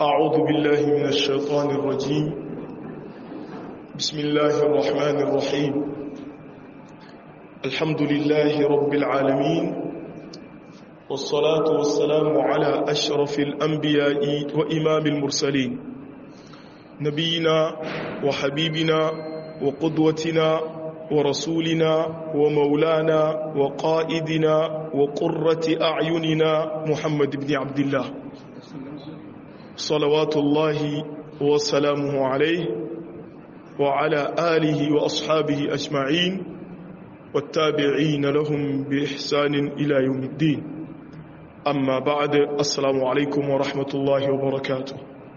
أعوذ بالله من الشيطان الرجيم بسم الله الرحمن الرحيم الحمد لله رب العالمين والصلاة والسلام على أشرف الأنبياء وإمام المرسلين نبينا وحبيبنا وقدوتنا ورسولنا ومولانا وقائدنا وقرة أعيننا محمد بن عبد الله صلوات الله وسلامه عليه وعلى آله وأصحابه أجمعين والتابعين لهم بإحسان إلى يوم الدين أما بعد السلام عليكم ورحمة الله وبركاته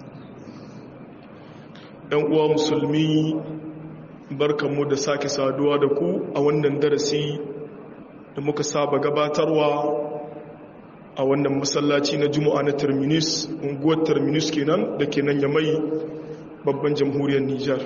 ‘yan musulmi barkanmu da sake saduwa da ku a wannan darasi da muka saba gabatarwa a wannan masallaci na juma'a na terminus unguwar terminus kenan da ke nan yamai babban jamhuriyar Nijar.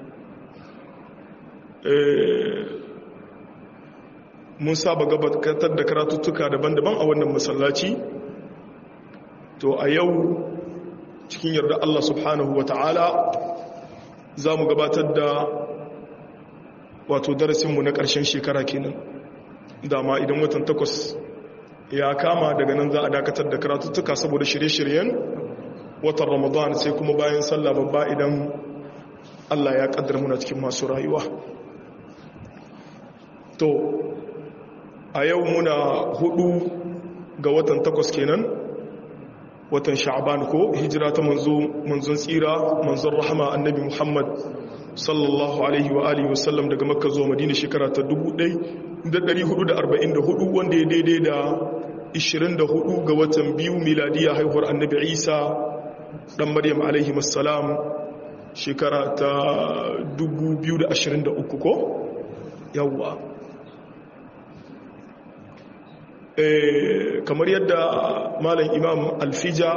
Mun saba gabatar da karatuttuka daban-daban a wannan masallaci to a yau cikin yarda Allah subhanahu wa ta'ala za mu gabatar da wato darasinmu na ƙarshen shekara kenan dama idan watan 8 ya kama daga nan za a dakatar da karatuttuka saboda shirye-shiryen watan ramadan sai kuma bayan sallah babba idan Allah ya kaddara muna cikin masu rayuwa to a yau muna 4 ga watan 8 kenan watan sha'ban ko hijira ta manzon tsira manzon rahama annabi Muhammad sallallahu alaihi wa alihi wasallam daga makka zuwa madina shekara ta 1444 wanda ya daidai da 24 ga watan 2 miladiya haihuwar annabi Isa dan Maryam alaihi assalam shekara ta 2023 ko yawwa kamar yadda malam imam alfija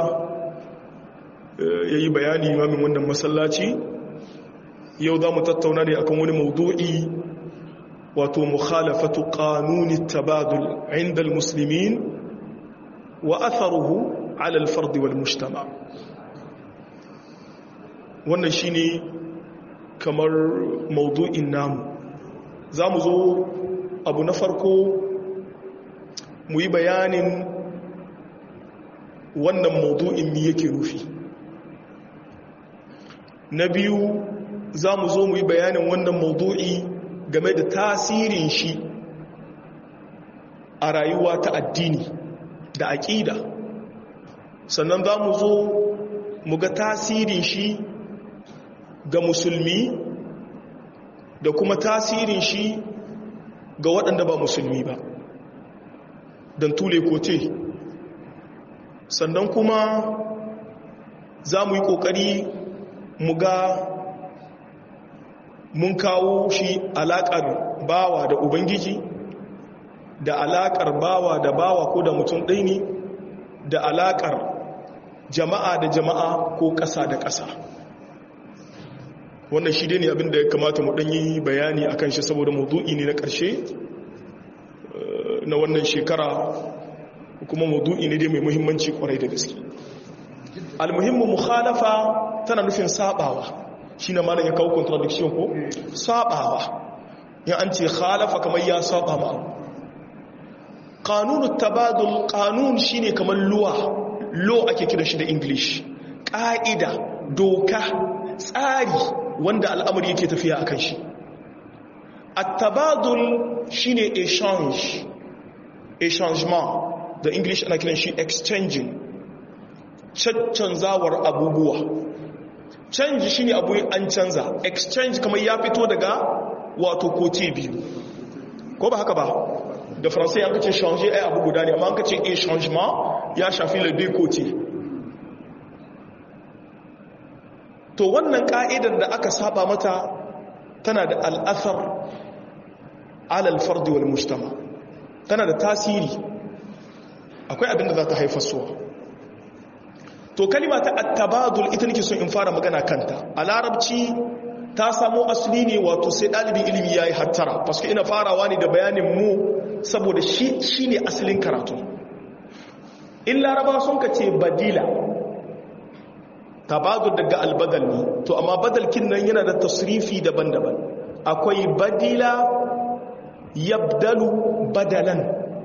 ya yi bayani imamin wannan masallaci yau za mu tattauna ne akan wani maudu'i wato mukhalafatu qanuni tabadul inda almuslimin wa atharuhu ala alfard wal mujtama wannan shine kamar maudu'in namu zamu zo abu na farko mu yi bayanin wannan maudu'in mi yake nufi na biyu za mu zo mu yi bayanin wannan maudu'i game da tasirin shi a rayuwa ta addini da aƙida sannan za mu zo mu ga tasirin shi ga musulmi da kuma tasirin shi ga waɗanda ba musulmi ba don tule kote sannan kuma za mu yi ƙoƙari mu ga mun kawo shi alaƙar bawa da ubangiji da alaƙar bawa da bawa ko da mutum ɗai ne da alaƙar jama'a da jama'a ko ƙasa da ƙasa wannan shi ne abin da ya kamata mu ɗanyi bayani a kan shi saboda maudu'i ne na ƙarshe na wannan shekara kuma maudu'i ne dai mai muhimmanci kwarai da gaske almuhimmu mukhalafa tana nufin sabawa shine malam ya kawo contradiction ko sabawa ya an ce khalafa kamar ya saba ma qanunut tabadul qanun shine kamar law ake kira shi da english ƙa'ida doka tsari wanda al'amari yake tafiya akan shi at-tabadul shine échangement da english ana kiran shi exchanging caccanzawar abubuwa canji shine abu an canza exchange kamar ya fito daga wato kote biyu ko ba haka ba da faransai an kace changer ai abu guda ne amma an kace échangement ya shafi le deux côtés to wannan ka'idar da aka saba mata tana da al'athar ala al-fard wal mujtama tana da tasiri akwai abin da za ta haifar suwa to kalima ta at-tabadul ita nake so in fara magana kanta a larabci ta samo asali ne wato sai dalibin ilimi yayi hattara paske ina farawa ne da bayanin mu saboda shi ne asalin karatu in laraba sun ka ce badila tabadul daga albadal ne to amma badalkin nan yana da tasrifi daban-daban akwai badila yabdalu badalan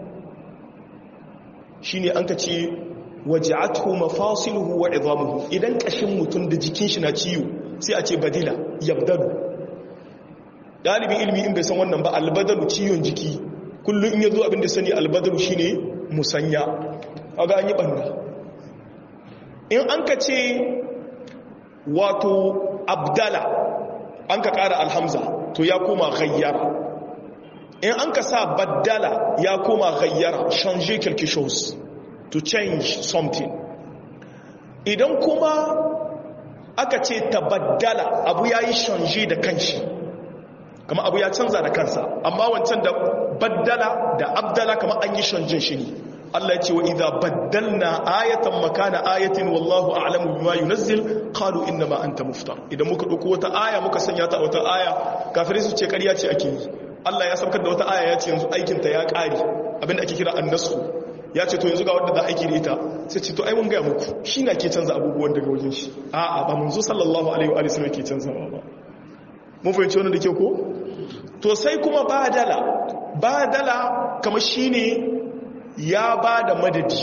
shine an ka ce waja'athu mafasiluhu wa 'idhamuhu idan kashin mutum da jikin shi na ciwo sai a ce badila yabdalu dalibin ilimi in bai san wannan ba albadalu ciwon jiki kullum in yazo abin da sani albadalu shine musanya kaga an yi banda in an ka ce wato abdala an ka kara alhamza to ya koma ghayyara in an ka sa baddala ya koma ghayyara changer quelque chose to change something idan kuma aka ce tabaddala abu ya yi changer da kanshi kama abu ya canza da kansa amma wancan da baddala da abdala kama an yi changer shi ne Allah ya ce wa idha baddalna ayatan makana ayatin wallahu a'lamu bima yunazzil qalu inna ma anta muftar idan muka dauko wata aya muka sanya ta a wata aya kafirai su ce ƙarya ce ake yi Allah ya saukar da wata aya ya ce yanzu aikin ta ya ƙare abinda ake kira annasu ya ce to yanzu ga wanda za aiki da ita sai ce to ai mun ga muku shi na ke canza abubuwan daga wajen shi a'a ba manzo sallallahu alaihi wa sallam ke canza ba mun fahimci wannan da ke ko to sai kuma badala kamar shine ya ba da madadi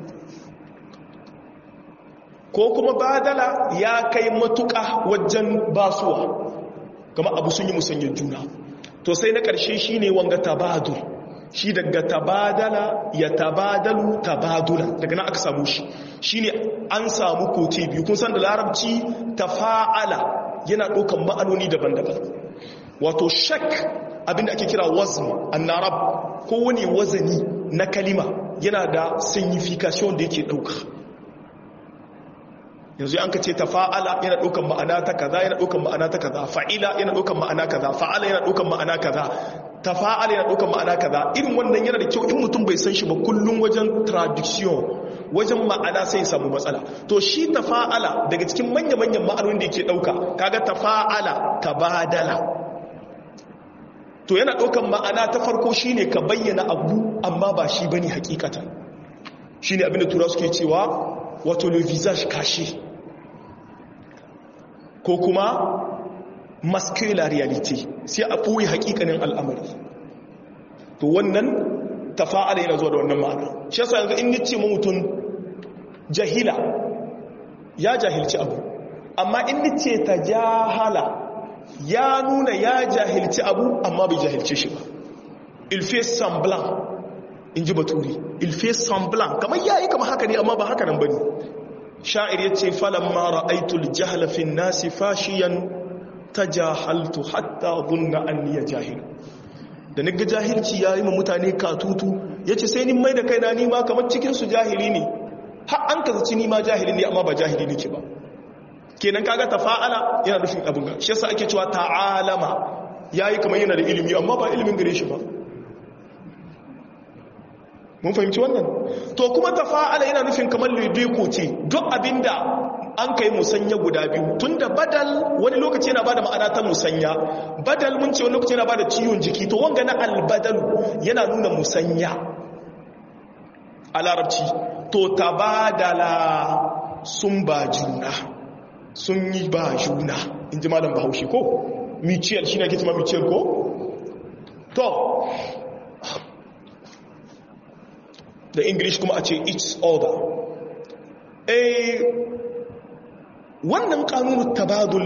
ko kuma badala ya kai matuƙa wajen basuwa kama abu sun yi musanyar juna to sai na ƙarshe shi ne wanga tabadul shi daga tabadala ya tabadalu tabadula daga na aka samu shi ne an samu kote biyu kun san da larabci tafa'ala yana ɗaukan ma'anoni daban-daban wato shak abinda ake kira wazn annarab ko wani wazani na kalima yana da signification da yake dauka yanzu an ka ce tafa'ala yana daukan ma'ana ta kaza yana daukan ma'ana ta kaza fa'ila yana daukan ma'ana kaza fa'ala yana daukan ma'ana kaza tafa'ala yana daukan ma'ana kaza irin wannan yana da kyau in mutum bai san shi ba kullum wajen traduction wajen ma'ana sai ya samu matsala to shi tafa'ala daga cikin manya-manyan ma'anonin da yake dauka kaga tafa'ala tabadala to yana ɗaukan ma'ana ta farko shine ka bayyana abu amma ba shi bane hakikatan shine abinda tura suke cewa wato le visage caché ko kuma masquer la réalité sai a ɓoye hakikanin al'amari to wannan tafa'ala yana zuwa da wannan ma'ana shi yasa yanzu in nace mutum jahila ya jahilci abu amma in nace tajahala ya nuna ya jahilci abu amma bai jahilce shi ba il fait semblant in ji baturi il fait semblant kamar yayi kamar haka ne amma ba haka nan bane sha'ir yace falamma ra'aytul jahla fi an-nasi fashiyan tajahaltu hatta dhunna anni jahil da naga jahilci yayi ma mutane katutu yace sai ni mai da kaina ni ma kamar cikin su jahili ne har an kazaci ni ma jahili ne amma ba jahili nake ba kenan kaga tafa'ala yana nufin abin ga shi yasa ake cewa ta'alama yayi kamar yana da ilimi amma ba ilimin gare shi ba mun fahimci wannan to kuma tafa'ala yana nufin kamar lidiko ce duk abinda an kai musanya guda biyu tunda badal wani lokaci yana bada ma'ana ta musanya badal mun ce wani lokaci yana bada ciwon jiki to wanga na albadal yana nuna musanya a larabci to tabadala sun ba juna sun yi ba juna in ji malam bahaushe ko mutual shi ne ake cima mutual ko to da english kuma a ce each other wannan kanunin tabadul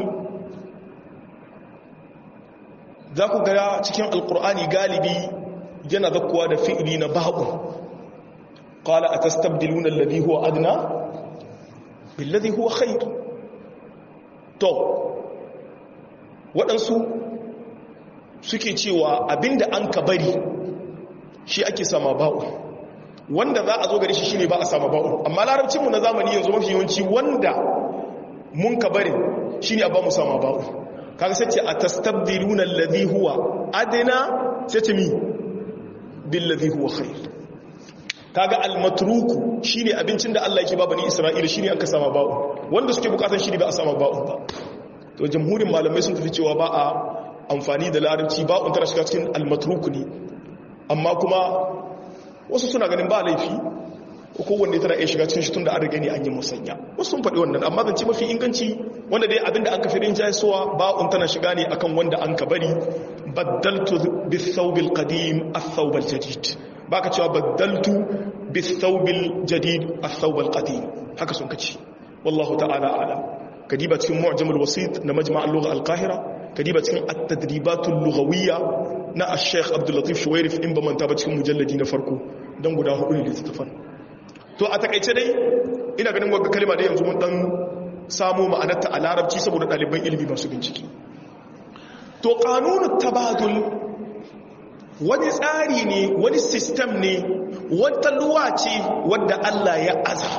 za ku gaya cikin alkur'ani galibi yana zakkuwa da fi'ili na ba'u qala atastabdiluna alladhi huwa adna billadhi huwa khair to waɗansu suke cewa abinda an ka bari shi ake sama ba'u wanda za a zo gari shi shine ba a sama ba'u amma larabcinmu na zamani yanzu mafi yawanci wanda mun ka bari shine a ba mu sama ba'u kaga sai ce atastabdiluna alladhi huwa adna sai ce mi billadhi huwa khair kaga almatruku shine abincin da Allah yake ba bani Isra'ila shine an ka sama ba'u wanda suke bukatan shine ba a sama ba'u ba to jamhurin malamai sun tafi cewa ba a amfani da larabci ba'un tana shiga cikin almatruku ne amma kuma wasu suna ganin ba laifi kowanne tana iya shiga cikin shi tun da an riga ne an yi musanya wasu sun faɗi wannan amma zance mafi inganci wanda dai abinda an ka fi rinjaye suwa ba'un tana shiga ne akan wanda an ka bari baddaltu bis-thawbil qadim ath-thawbal jadid baka cewa baddaltu bis-thawbil jadid ath-thawbal qadim haka sun kace wallahu ta'ala a'lam kadiba cikin mu'jam al-wasit na majma' al-lugha al-qahira kadiba cikin at-tadribat al-lughawiyya na al-sheikh Abdul Latif Shuwairif in ba manta ba cikin mujalladi na farko dan guda hudu ne littafin to a takaice dai ina ganin wagga kalma da yanzu mun dan samu ma'anarta a larabci saboda ɗaliban ilimi masu bincike to kanunut tabadul wani tsari ne wani system ne wata luwa ce wadda Allah ya aza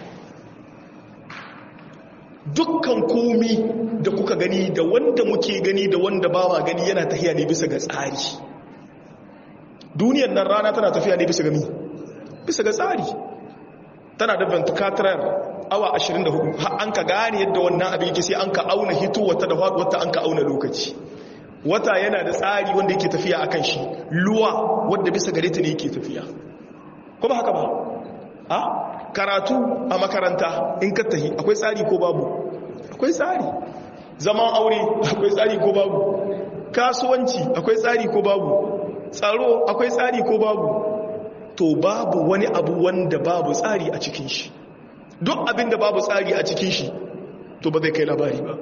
dukkan komi da kuka gani da wanda muke gani da wanda bawa gani yana tafiya ne bisa ga tsari duniyar nan rana tana tafiya ne bisa ga bisa ga tsari tana da 24 awa 24 har an ka gane yadda wannan abin yake sai an ka auna hito wata da wata an ka auna lokaci wata yana da tsari wanda yake tafiya akan shi luwa wanda bisa gare ta ne yake tafiya ko ba haka ba a karatu a makaranta in ka tahi akwai tsari ko babu akwai tsari zaman aure akwai tsari ko babu kasuwanci akwai tsari ko babu tsaro akwai tsari ko babu to babu wani abu wanda babu tsari a cikin shi duk abin da babu tsari a cikin shi to ba zai kai labari ba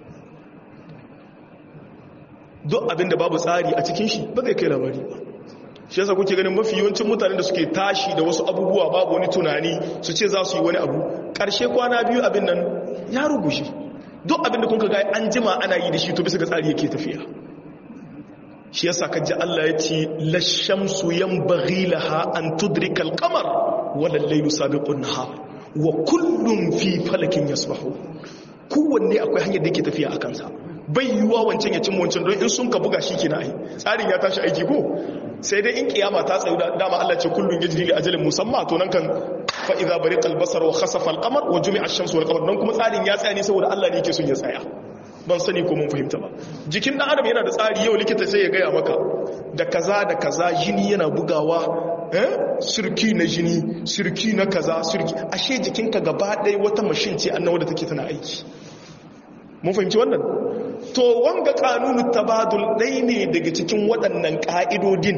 duk abin da babu tsari a cikin shi ba zai kai labari ba shi yasa kuke ganin mafi yawancin mutanen da suke tashi da wasu abubuwa babu wani tunani su ce za su yi wani abu ƙarshe kwana biyu abin nan ya rugushe duk abin da kun ga an jima ana yi da shi to bisa ga tsari yake tafiya shi yasa kaji Allah ya ce lashamsu yanbaghi laha an tudrika al-qamar wala al-laylu sabiqun nahar wa kullun fi falakin yasbahu kowanne akwai hanyar da yake tafiya a kansa bai yiwuwa wancan ya cin wancan don in sun ka buga shi kenan ai tsarin ya tashi aiki ko sai dai in kiyama ta tsayu dama Allah ce kullun yajri li ajalin musamma to nan kan fa idza bariqa al-basar wa khasafa al-qamar wa jumi'a ash-shamsu wal qamar dan kuma tsarin ya tsaya ne saboda Allah ne yake son ya tsaya ban sani ko mun fahimta ba jikin dan adam yana da tsari yau likita sai ya gaya maka da kaza jini yana bugawa surki na jini surki na kaza surki ashe jikinka gaba ɗaya wata mashin ce annawa da take tana aiki mun fahimci wannan to wanga kanunu tabadul dai ne daga cikin waɗannan ka'idodin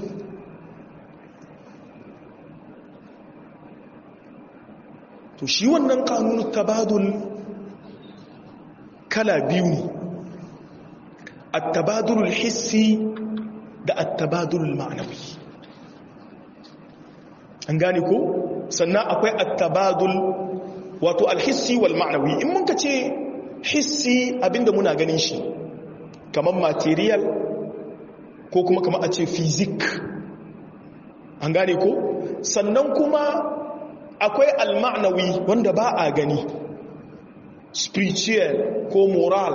to shi wannan kanunu tabadul kala biyu ne at-tabadulul hissi da at-tabadulul ma'nawi an gane ko sannan akwai at-tabadul wato al-hissi wal ma'nawi in mun kace hissi abinda muna ganin shi kamar material ko kuma kamar a ce physics an gane ko sannan kuma akwai al-ma'nawi wanda ba a gani spiritual ko moral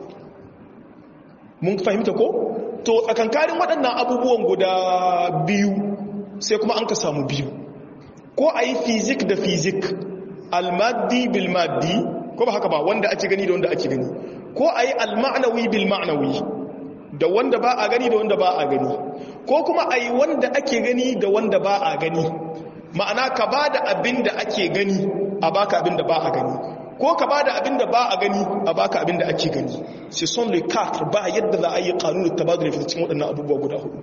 mun fahimta ko to tsakankanin waɗannan abubuwan guda biyu sai kuma an ka samu biyu ko a yi fizik da fizik almaddi bil maddi ko ba haka ba wanda ake gani da wanda ake gani ko a yi alma'anawi bil ma'anawi da wanda ba a gani da wanda ba a gani ko kuma a yi wanda ake gani da wanda ba a gani ma'ana ka ba da abin da ake gani a baka abin da ba a gani ko ka ba da abin da ba a gani a baka abin da ake gani sai son le quatre ba yadda za a yi kanunin tabadul fi cikin waɗannan abubuwa guda hudu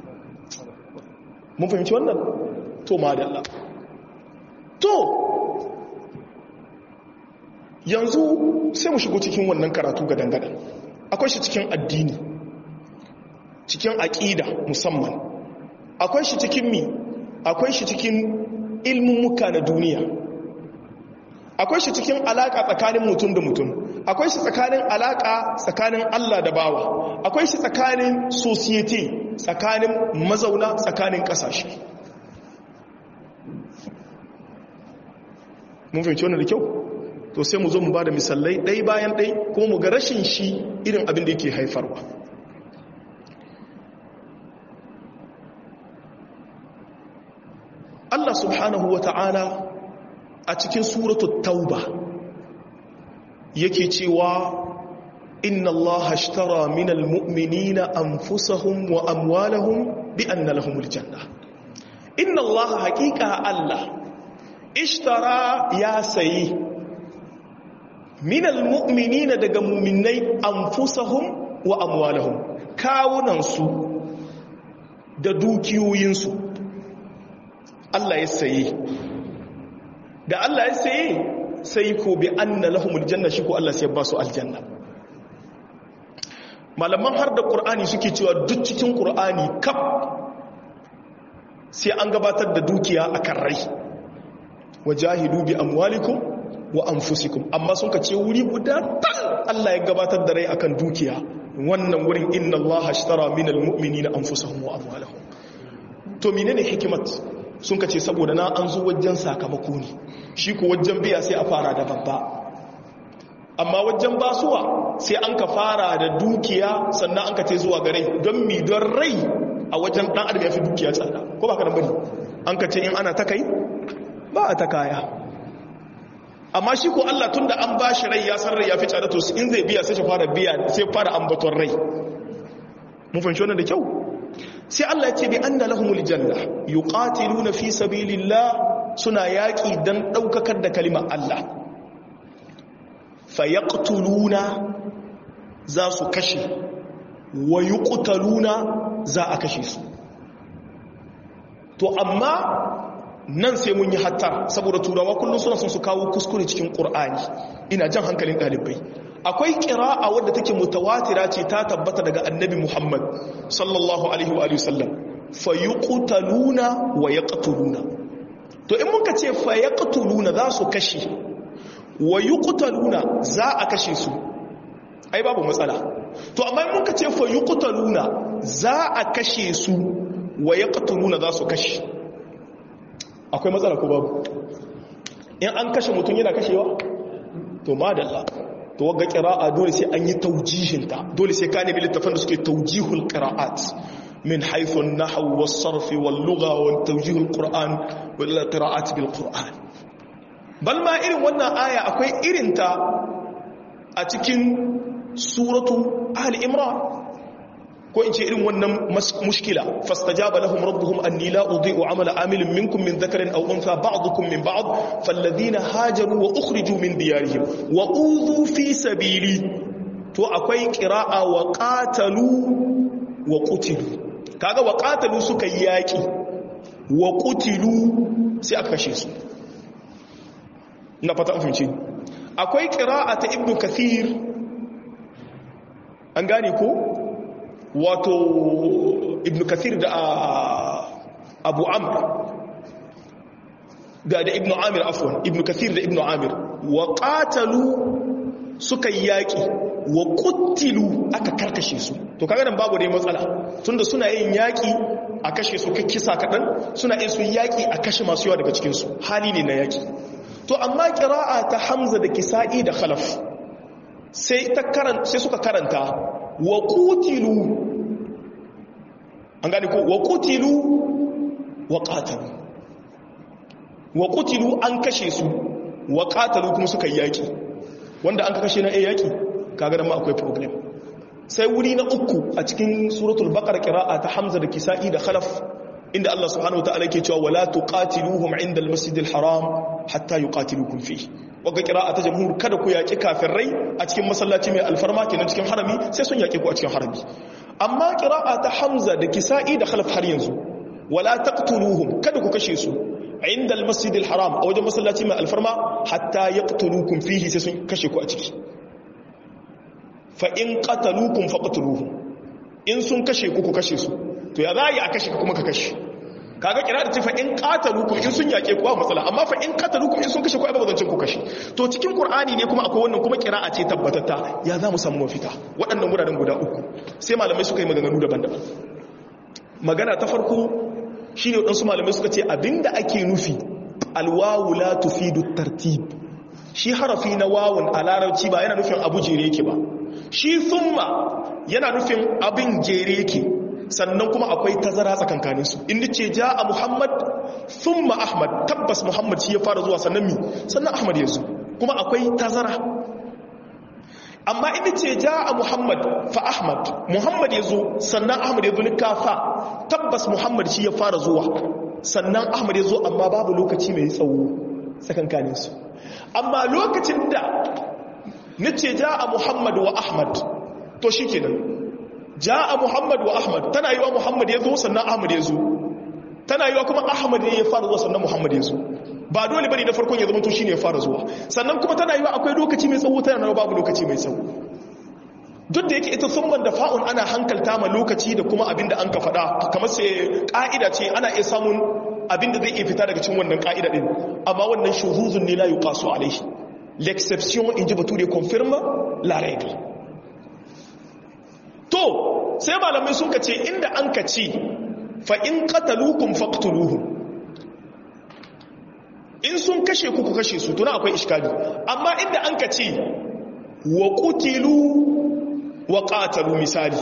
mun fahimci wannan to madalla to yanzu sai mu shigo cikin wannan karatu ga dangada akwai shi cikin addini cikin aqida musamman akwai shi cikin akwai shi cikin ilmin muka na duniya akwai shi cikin alaka tsakanin mutum da mutum akwai shi tsakanin alaka tsakanin Allah da bawa akwai shi tsakanin society tsakanin mazauna tsakanin kasashe mun fahimci wannan da kyau to sai mu zo mu bada misalai ɗai bayan ɗai kuma mu ga rashin shi irin abin da yake haifarwa Allah subhanahu wa ta'ala a cikin suratul tauba yake cewa inna allaha ashtara minal mu'minina anfusahum wa amwalahum bi anna lahumul janna inna allaha haqiqa Allah ishtara ya sayi minal mu'minina daga mu'minai anfusahum wa amwalahum kawunansu da dukiyoyinsu Allah ya sayi da Allah ya sayi sai ko bi anna lahumul janna shi ko Allah sai ba su aljanna malaman har da Qur'ani suke cewa duk cikin Qur'ani kaf sai an gabatar da dukiya akan rai wajahidu bi amwalikum wa anfusikum amma sun ka ce wuri guda tal Allah ya gabatar da rai akan dukiya wannan wurin inna Allah ashtara minal mu'minina anfusahum wa amwalahum to menene hikimat sun ka ce saboda na an zo wajen sakamako ne shi ko wajen biya sai a fara da babba amma wajen basuwa sai an ka fara da dukiya sannan an ka ce zuwa ga rai don mi don rai a wajen dan adam ya fi dukiya tsada ko ba ka da bane an ka ce in ana ta kai ba a ta kaya amma shi ko Allah tunda an ba shi rai ya san rai ya fi tsada to in zai biya sai fara biya sai fara ambaton rai mun fahimci wannan da kyau sai Allah ya ce bi anna lahumul janna yuqatiluna fi sabilillah suna yaki dan daukakar da kalimar Allah fayaqtuluna za su kashe wa yuqtaluna za a kashe su to amma nan sai mun yi hatta saboda turawa kullum suna son su kawo kuskure cikin Qur'ani ina jan hankalin dalibai akwai qira'a wadda take mutawatira ce ta tabbata daga annabi Muhammad sallallahu alaihi wa alihi wasallam fayuqtaluna wa yaqtuluna to in muka ce fayaqtuluna za su kashe wa yuqtaluna za a kashe su ai babu matsala to amma in muka ce fayuqtaluna za a kashe su wa yaqtuluna za su kashe akwai matsala ko babu in an kashe mutum yana kashewa to madalla to wagga qira'a dole sai an yi tawjihinta dole sai ka nemi littafan da suke tawjihul qira'at min haythu an-nahw was-sarf wal-lugha wa tawjih al-qur'an wal qira'at bil-qur'an bal ma irin wannan aya akwai irinta a cikin suratu ali imran ko in ce irin wannan mushkila fastajaba lahum rabbuhum anni la udhi'u 'amala 'amilin minkum min dhakarin aw untha ba'dukum min ba'd falladhina hajaru wa ukhriju min diyarihim wa udhu fi sabili to akwai qira'a wa qatalu wa qutilu kaga wa qatalu suka yaki wa qutilu sai aka kashe su na fata an fahimci akwai qira'a ta ibnu kathir an gane ko wato ibn kathir da abu amr da ibn amir afwan ibn kathir da ibn amir wa qatalu suka yaki wa qutilu aka karkashe su to kaga nan babu dai matsala tunda suna yin yaki a kashe su kisa kadan suna yin su yaki a kashe masu yawa daga cikin su hali ne na yaki to amma qira'a ta hamza da kisa'i da khalaf sai suka karanta wa qutilu an gane ko wa qutilu wa qatalu wa qutilu an kashe su wa qatalu kuma suka yaki wanda an kashe na yaki kaga nan ma akwai problem sai wuri na uku a cikin suratul baqara qira'a ta hamza da kisa'i da khalaf inda Allah subhanahu wataala yake cewa wala tuqatiluhum 'inda al-masjidil haram hatta yuqatilukum fihi waga qira'a ta jamhur kada ku yaki kafirai a cikin masallaci mai alfarma kenan cikin harami sai sun yaki ku a cikin harami amma qira'a ta hamza da kisa'i da khalaf har yanzu wala taqtuluhum kada ku kashe su 'inda al-masjidil haram a wajen masallaci mai alfarma hatta yaqtulukum fihi sai sun kashe ku a ciki fa in qataluukum faqtuluhum in sun kashe ku kashe su to ya zai a kashe kuma ka kashe kaga kira da tafa in qataluukum in sun yake ku ba matsala amma fa in qataluukum in sun kashe ku ba zancin ku kashe to cikin qur'ani ne kuma akwai wannan kuma qira'a ce tabbatatta ya za mu samu mafita waɗannan guraren guda uku sai malamai suka yi maganganu daban-daban magana ta farko shine wadansu malamai suka ce abinda ake nufi alwawu la tufidu tartib shi harafi na wawun a larabci ba yana nufin abu jere yake ba shi thumma yana nufin abin jere yake sannan kuma akwai tazara tsakankaninsu inda ce ja a muhammad thumma ahmad tabbas muhammad shi ya fara zuwa sannan sannan ahmad ya zo kuma akwai tazara amma inda ce ja a muhammad fa ahmad muhammad ya zo sannan ahmad ya zo ni kafa tabbas muhammad shi ya fara zuwa sannan ahmad ya zo amma babu lokaci mai tsawo tsakankanin su amma lokacin da nace ja'a Muhammad wa Ahmad to shikenan ja'a Muhammad wa Ahmad tana yiwa Muhammad ya zo sannan Ahmad ya zo tana yiwa kuma Ahmad ne ya fara zuwa sannan Muhammad ya zo ba dole bane da farkon ya zama to shine ya fara zuwa sannan kuma tana yiwa akwai lokaci mai tsawo tana babu lokaci mai tsawo duk da yake ita summan da fa'un ana hankalta ma lokaci da kuma abinda an ka faɗa kamar sai ka'ida ce ana iya samun abinda zai iya fita daga cikin wannan ka'ida din amma wannan shuhuzun ne la yuqasu alaihi l'exception in ji bature confirme la règle to sai malamai sun ka ce inda an ka ce fa in qataluukum faqtuluhum in sun kashe ku kashe su tuna akwai iskali amma inda an ka ce wa qutilu wa qatalu misali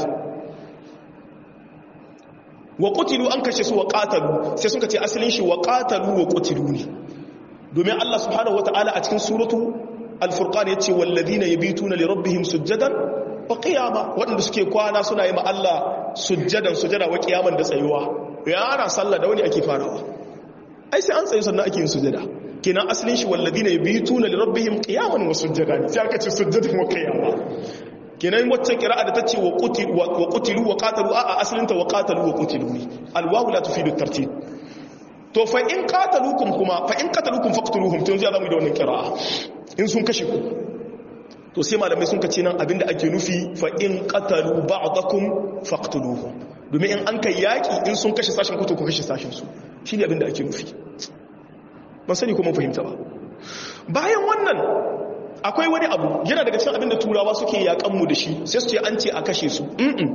wa qutilu an kashe su wa qatalu sai suka ce asalin shi wa qatalu wa qutilu ne domin Allah subhanahu wataala a cikin suratu al-furqan yace walladhina yabituna li rabbihim sujadan wa qiyama wadanda suke kwana suna yi ma Allah sujada wa qiyaman da tsayuwa ya ana sallah da wani ake farawa ai sai an tsaye sannan ake yin sujada kenan asalin shi walladhina yabituna li rabbihim qiyaman wa sujadan sai aka ce sujadan wa qiyama kenan wacce qira'a da tace wa qutilu wa qatalu a asalinta wa qatalu wa qutilu alwawu la tufidu at-tartib to fa in qataluukum kuma fa in qataluukum faqtuluhum to yanzu zamu yi da wannan qira'a in sun kashe ku to sai malamai sun kace nan abinda ake nufi fa in qatalu ba'dakum faqtuluhum domin in an kai yaki in sun kashe sashin ku to ku kashe sashin su shine abinda ake nufi ban sani kuma fahimta ba bayan wannan akwai wani abu yana daga cikin abinda turawa suke yakan mu da shi sai su ce an ce a kashe su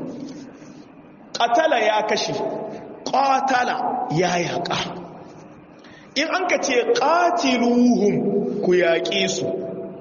qatala ya kashe qatala ya yaka in an ka ce qatiluhum ku yaƙe su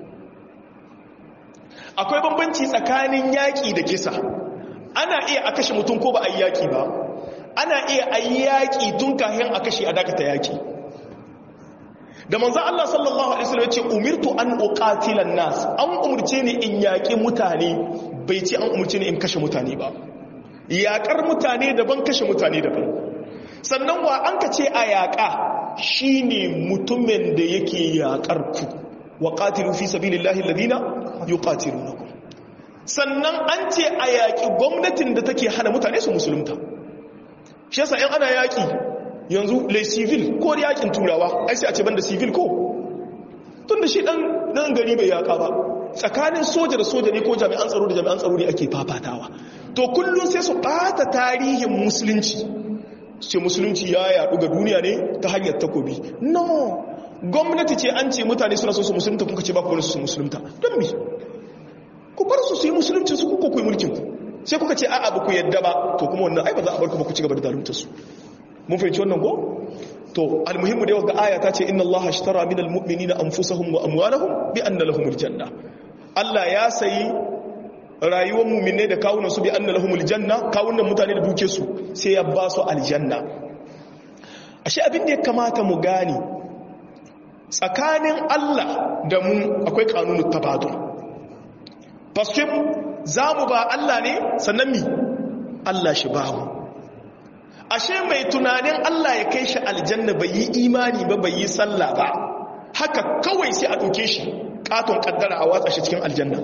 akwai bambanci tsakanin yaƙi da kisa ana iya a kashe mutum ko ba a yi yaƙi ba ana iya a yi yaƙi tun kahin a kashe a dakata yaƙi da manzan Allah sallallahu Alaihi wasallam ya ce umirtu an uqatilan nas an umurce ni in yaƙi mutane bai ce an umurce ni in kashe mutane ba yaƙar mutane daban kashe mutane daban sannan wa an ka ce a yaƙa shine mutumin da yake yaƙar ku wa qatilu fi sabilillahi alladhina yuqatilunakum sannan an ce a yaƙi gwamnatin da take hana mutane su musulunta shi yasa in ana yaƙi yanzu le civil ko yaƙin turawa ai sai a ce banda civil ko tunda shi dan gari bai yaƙa ba tsakanin soja da soja ne ko jami'an tsaro da jami'an tsaro ne ake fafatawa to kullum sai su ɓata tarihin musulunci ce musulunci ya yaɗu ga duniya ne ta hanyar takobi no gwamnati ce an ce mutane suna so su musulunta kuka ce ba ku wani su musulunta don mi ku bar su yi musulunci su kuka ku yi mulkin ku sai kuka ce a'a ba ku yadda ba to kuma wannan ai ba za a bar ku ba ku ci gaba da zalunta su mun fahimci wannan ko to almuhimmu da wanda aya ta ce inna allaha ashtara minal mu'minina anfusahum wa amwalahum bi anna lahumul janna Allah ya sayi rayuwar mu'minai da kawunan su bi anna lahumul janna kawunan mutane da duke su sai ya ba su aljanna ashe abin da ya kamata mu gane tsakanin Allah da mu akwai kanunut tabadul paske za mu ba Allah ne sannan mi Allah shi ba mu ashe mai tunanin Allah ya kai shi aljanna bai yi imani ba bai yi sallah ba haka kawai sai a ɗauke shi katon kaddara a watsa shi cikin aljanna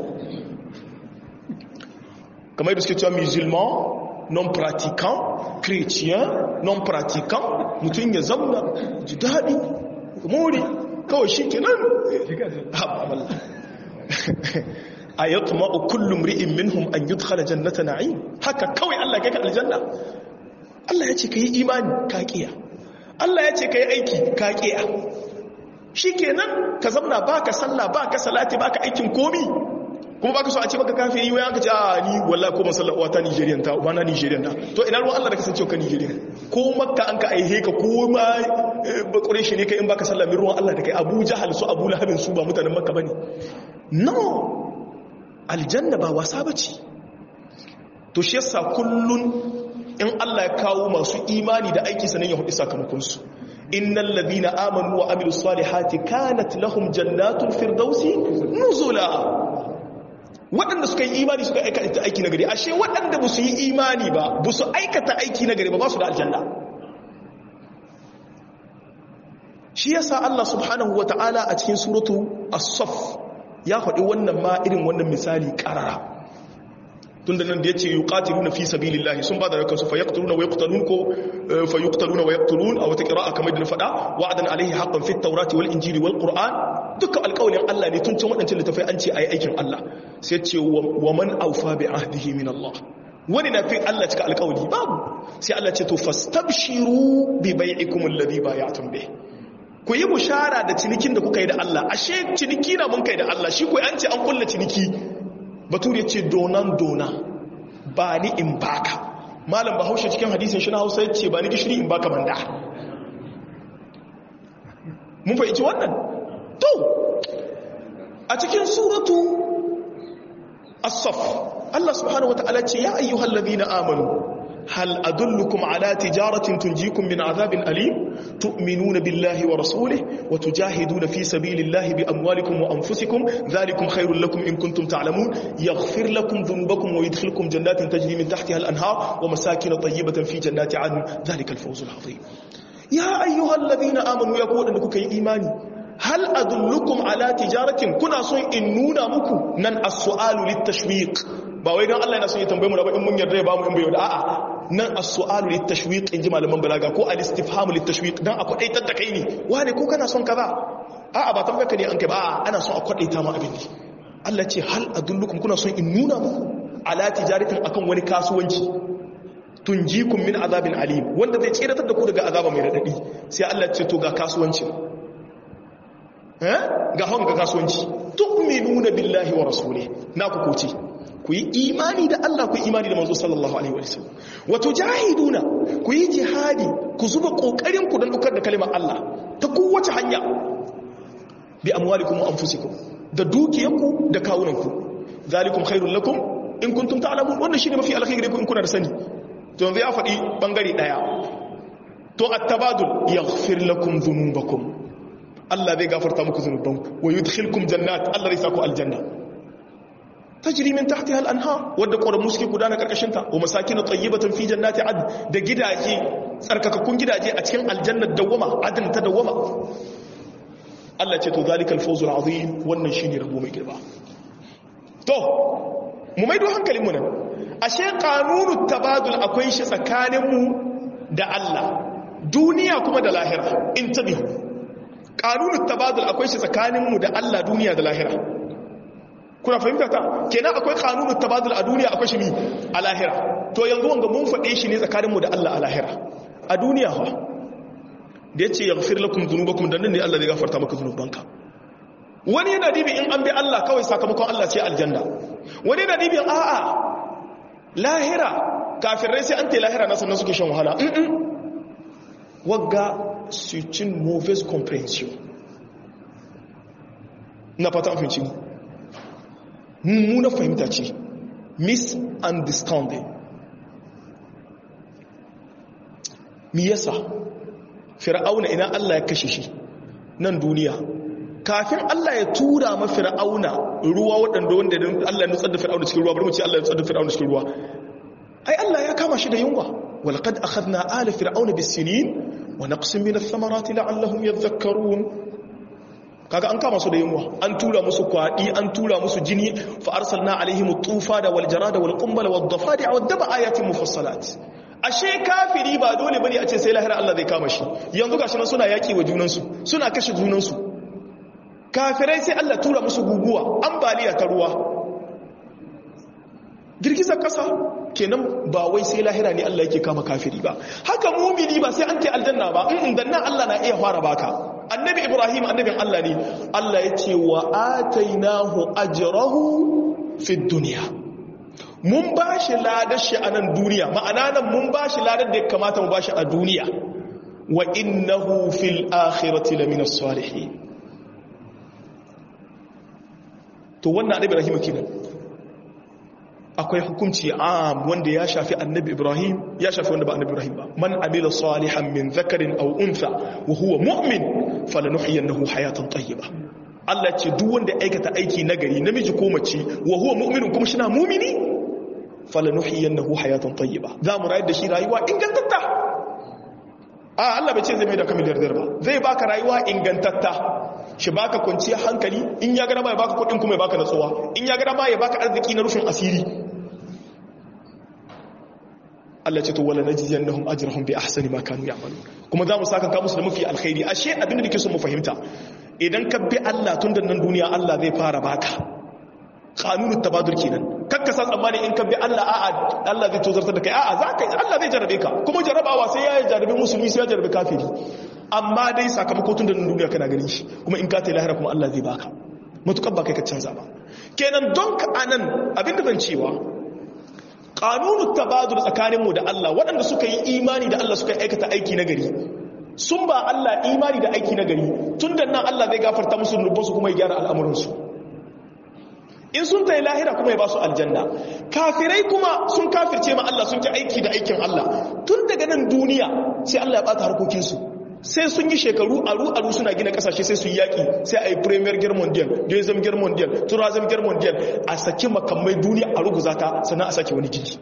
kamar da suke cewa musulman non pratiquant chrétien non pratiquant mutum ya zamna ji daɗi mori kawai shi kenan a yi tuma'u kullum ri'in minhum an yi tukhala jannata na'im haka kawai Allah ya kai ka aljanna Allah ya ce ka yi imani ka ƙiya Allah ya ce ka yi aiki ka ƙiya shi kenan ka zamna ba ka sallah ba ka salati ba ka aikin komi kuma ba ka so a ce baka kafe yi wayan ka ce a ni wallah ko masallar wata nigerian ta ba na nigerian na to ina ruwan Allah da kasancewa ka nigerian ko makka an ka aihe ka ko ma bakure shi ne ka in baka sallah mai ruwan Allah da kai abu jahal su abu lahabin su ba mutanen makka bane no aljanna ba wasa bace to shi yasa kullun in Allah ya kawo masu imani da aiki sanan ya hudu sakamakonsu innal ladina amanu wa amilus salihati kanat lahum jannatul firdausi nuzula waɗanda suka yi imani suka aikata aiki na gari ashe waɗanda ba su yi imani ba ba su aikata aiki na gari ba su da aljanna shi yasa Allah subhanahu wata'ala a cikin suratu as-saff ya faɗi wannan ma irin wannan misali ƙarara tunda nan da yace yuqatiluna fi sabilillahi sun bada rakansu fayaqtuluna wa yaqtalun ko fayuqtaluna wa yaqtulun aw ta qira'a kamar da fada wa'adan alaihi haqqan fit tawrati wal injili wal qur'an dukkan alƙawlin Allah ne tun can wadancan littafai an ce ayi aikin Allah sai ce wa man awfa bi ahdihi min Allah wani na fi Allah cika alƙawli babu sai Allah ce to fastabshiru bi bai'ikum alladhi bay'atum bih ku yi bushara da cinikin da kuka yi da Allah ashe ciniki na mun kai da Allah shi ko an ce an kulla ciniki batur ya ce donan dona ba ni in baka malam bahaushe cikin hadisin shi na hausa ya ce ba ni gishiri in baka banda mun fahimci wannan to a cikin suratu as-saff Allah subhanahu wataala ce ya ayyuhal ladina amanu هل أدلكم على تجارة تنجيكم من عذاب أليم تؤمنون بالله ورسوله وتجاهدون في سبيل الله بأموالكم وأنفسكم ذلكم خير لكم إن كنتم تعلمون يغفر لكم ذنوبكم ويدخلكم جنات تجري من تحتها الأنهار ومساكن طيبة في جنات عدن ذلك الفوز العظيم يا أيها الذين آمنوا يقول أنكم كي إيماني هل أدلكم على تجارة كنا سوء إنونا مكو نن السؤال للتشويق باوي دان الله yana son ya tambaye mu da in mun yarda ya bamu in bai da a'a nan as-su'alu lit-tashwiq inji malaman balaga ko al-istifhamu lit-tashwiq dan a kwadaitar da kai ne wane ko kana son kaza a'a ba tambayar ka ne an kai ba a'a ana son a kwadaita ma abin ne Allah ce hal adullukum kuna son in nuna muku ala tijaratin akan wani kasuwanci tunjikum min azabin alim wanda zai tsiratar da ku daga azaba mai radadi sai Allah ce to ga kasuwanci ga hanga kasuwanci tu'minuna billahi wa rasulihi na ku kuce ku yi imani da Allah ku yi imani da manzo sallallahu alaihi wasallam wa tujahiduna ku yi jihadi ku zuba kokarin ku don dukar da kalimar Allah ta kowace hanya bi amwalikum wa anfusikum da dukiyanku da kawunanku zalikum khairul lakum in kuntum ta'lamun wannan shine mafi alkhairi ku in kuna da sani to yanzu ya faɗi bangare daya to at-tabadul yaghfir lakum dhunubakum Allah zai gafarta muku zunubanku wa yudkhilkum jannat Allah zai saku aljanna tajri min tahtiha al-anhar wadda ƙoramu suke gudana karkashin ta wa masakin tayyibatan fi jannati adn da gidaje tsarkakakkun gidaje a cikin aljannar dawama adn ta dawama Allah ce to zalikal fawzul azim wannan shine rabo mai girma to mu maido hankalin mu nan ashe qanunut tabadul akwai shi tsakanin mu da Allah duniya kuma da lahira intabihu qanunut tabadul akwai shi tsakanin mu da Allah duniya da lahira kuna fahimta ta kenan akwai kanunut tabadul a duniya akwai shi a lahira to yanzu wanga mun faɗe shi ne tsakaninmu da Allah a lahira a duniya fa da yace yaghfir lakum dhunubakum dan ne Allah zai gafarta maka dhunubanka wani yana dibi in an bi Allah kawai sakamakon Allah ce aljanna wani yana dibi a'a lahira kafirai sai an ta lahira na sannan suke shan wahala wagga switching mauvaise comprehension na fata an fahimci mummuna fahimta ce misunderstanding mi yasa fir'auna ina Allah ya kashe shi nan duniya kafin Allah ya tura ma fir'auna ruwa waɗanda wanda Allah ya nutsar da fir'auna cikin ruwa bari mu ce Allah ya nutsar da fir'auna cikin ruwa ai Allah ya kama shi da yunwa walaqad akhadna ala fir'auna bis-sinin wa naqsim min ath-thamarati la'allahum yadhakkarun kaga an kama su da yunwa an tura musu kwadi an tura musu jini fa arsalna alaihim at-tufana wal jarada wal qumbala wad dafadi'a wad daba ayatin mufassalat ashe kafiri ba dole bane a ce sai lahira Allah zai kama shi yanzu gashi nan suna yaki wa junan su suna kashe junan su kafirai sai Allah tura musu guguwa ambaliya ta ruwa girgizar kasa kenan ba wai sai lahira ne Allah yake kama kafiri ba haka mumini ba sai an ce aljanna ba dan nan Allah na iya fara baka annabi Ibrahim annabin Allah ne Allah ya ce wa atainahu ajrahu fid dunya mun bashi ladar shi a nan duniya ma'ana nan mun bashi ladar da ya kamata mu bashi a duniya wa innahu fil akhirati lamina salihin to wannan annabi Ibrahim kenan akwai hukunci am wanda ya shafi annabi Ibrahim ya shafi wanda ba annabi Ibrahim ba man amila salihan min dhakarin aw untha wa huwa mu'min falanuhyiyannahu hayatan tayyiba Allah ce duk wanda aikata aiki nagari namiji ko mace wa huwa mu'minun kuma shi na mu'mini falanuhyiyannahu hayatan tayyiba za mu rayar da shi rayuwa ingantatta Allah bai ce zai mai da ka miliyardiyar ba, zai baka rayuwa ingantatta, shi baka kwanciyar hankali, in ya gada ma ya baka kudin kuma ya baka natsuwa, in ya gada ma ya baka arziki na rufin asiri. Allah ce to wala najziyannahum ajrahum bi ahsani ma kanu ya'malun, kuma za mu saka ka musu da mafi alkhairi. Ashe abin da nake so mu fahimta, idan ka bi Allah tun da nan duniya Allah zai fara baka kanunut tabadul kenan. Kakka san tsammani in ka bi Allah Allah zai tozartar da kai, Allah zai jarabe ka, kuma jarabawa sai ya jarabe musulmi sai ya jarabe kafiri, amma dai sakamako tun da nan duniya kana ganin shi, kuma in ka ta lahira kuma Allah zai baka matukar ba kai ka canza ba. Kenan don ka anan abin da zan cewa kanunut tabadul tsakaninmu da Allah, waɗanda suka yi imani da Allah suka aikata aiki na gari sun ba Allah imani da aiki na gari, tun da nan Allah zai gafarta musu zunubansu kuma ya gyara al'amuransu. In sun ta yi lahira kuma ya ba su aljanna. Kafirai kuma sun kafirce ma Allah, sun ki aiki da aikin Allah tun daga nan duniya, sai Allah ya bata harkokinsu, sai sun yi shekaru aru suna gina kasashe, sai su yi yaƙi, sai a yi premier guerre mondial, deuxième guerre mondial, troisième guerre mondial, a saki makamai duniya a ruguza ta, sannan a sake wani gidi.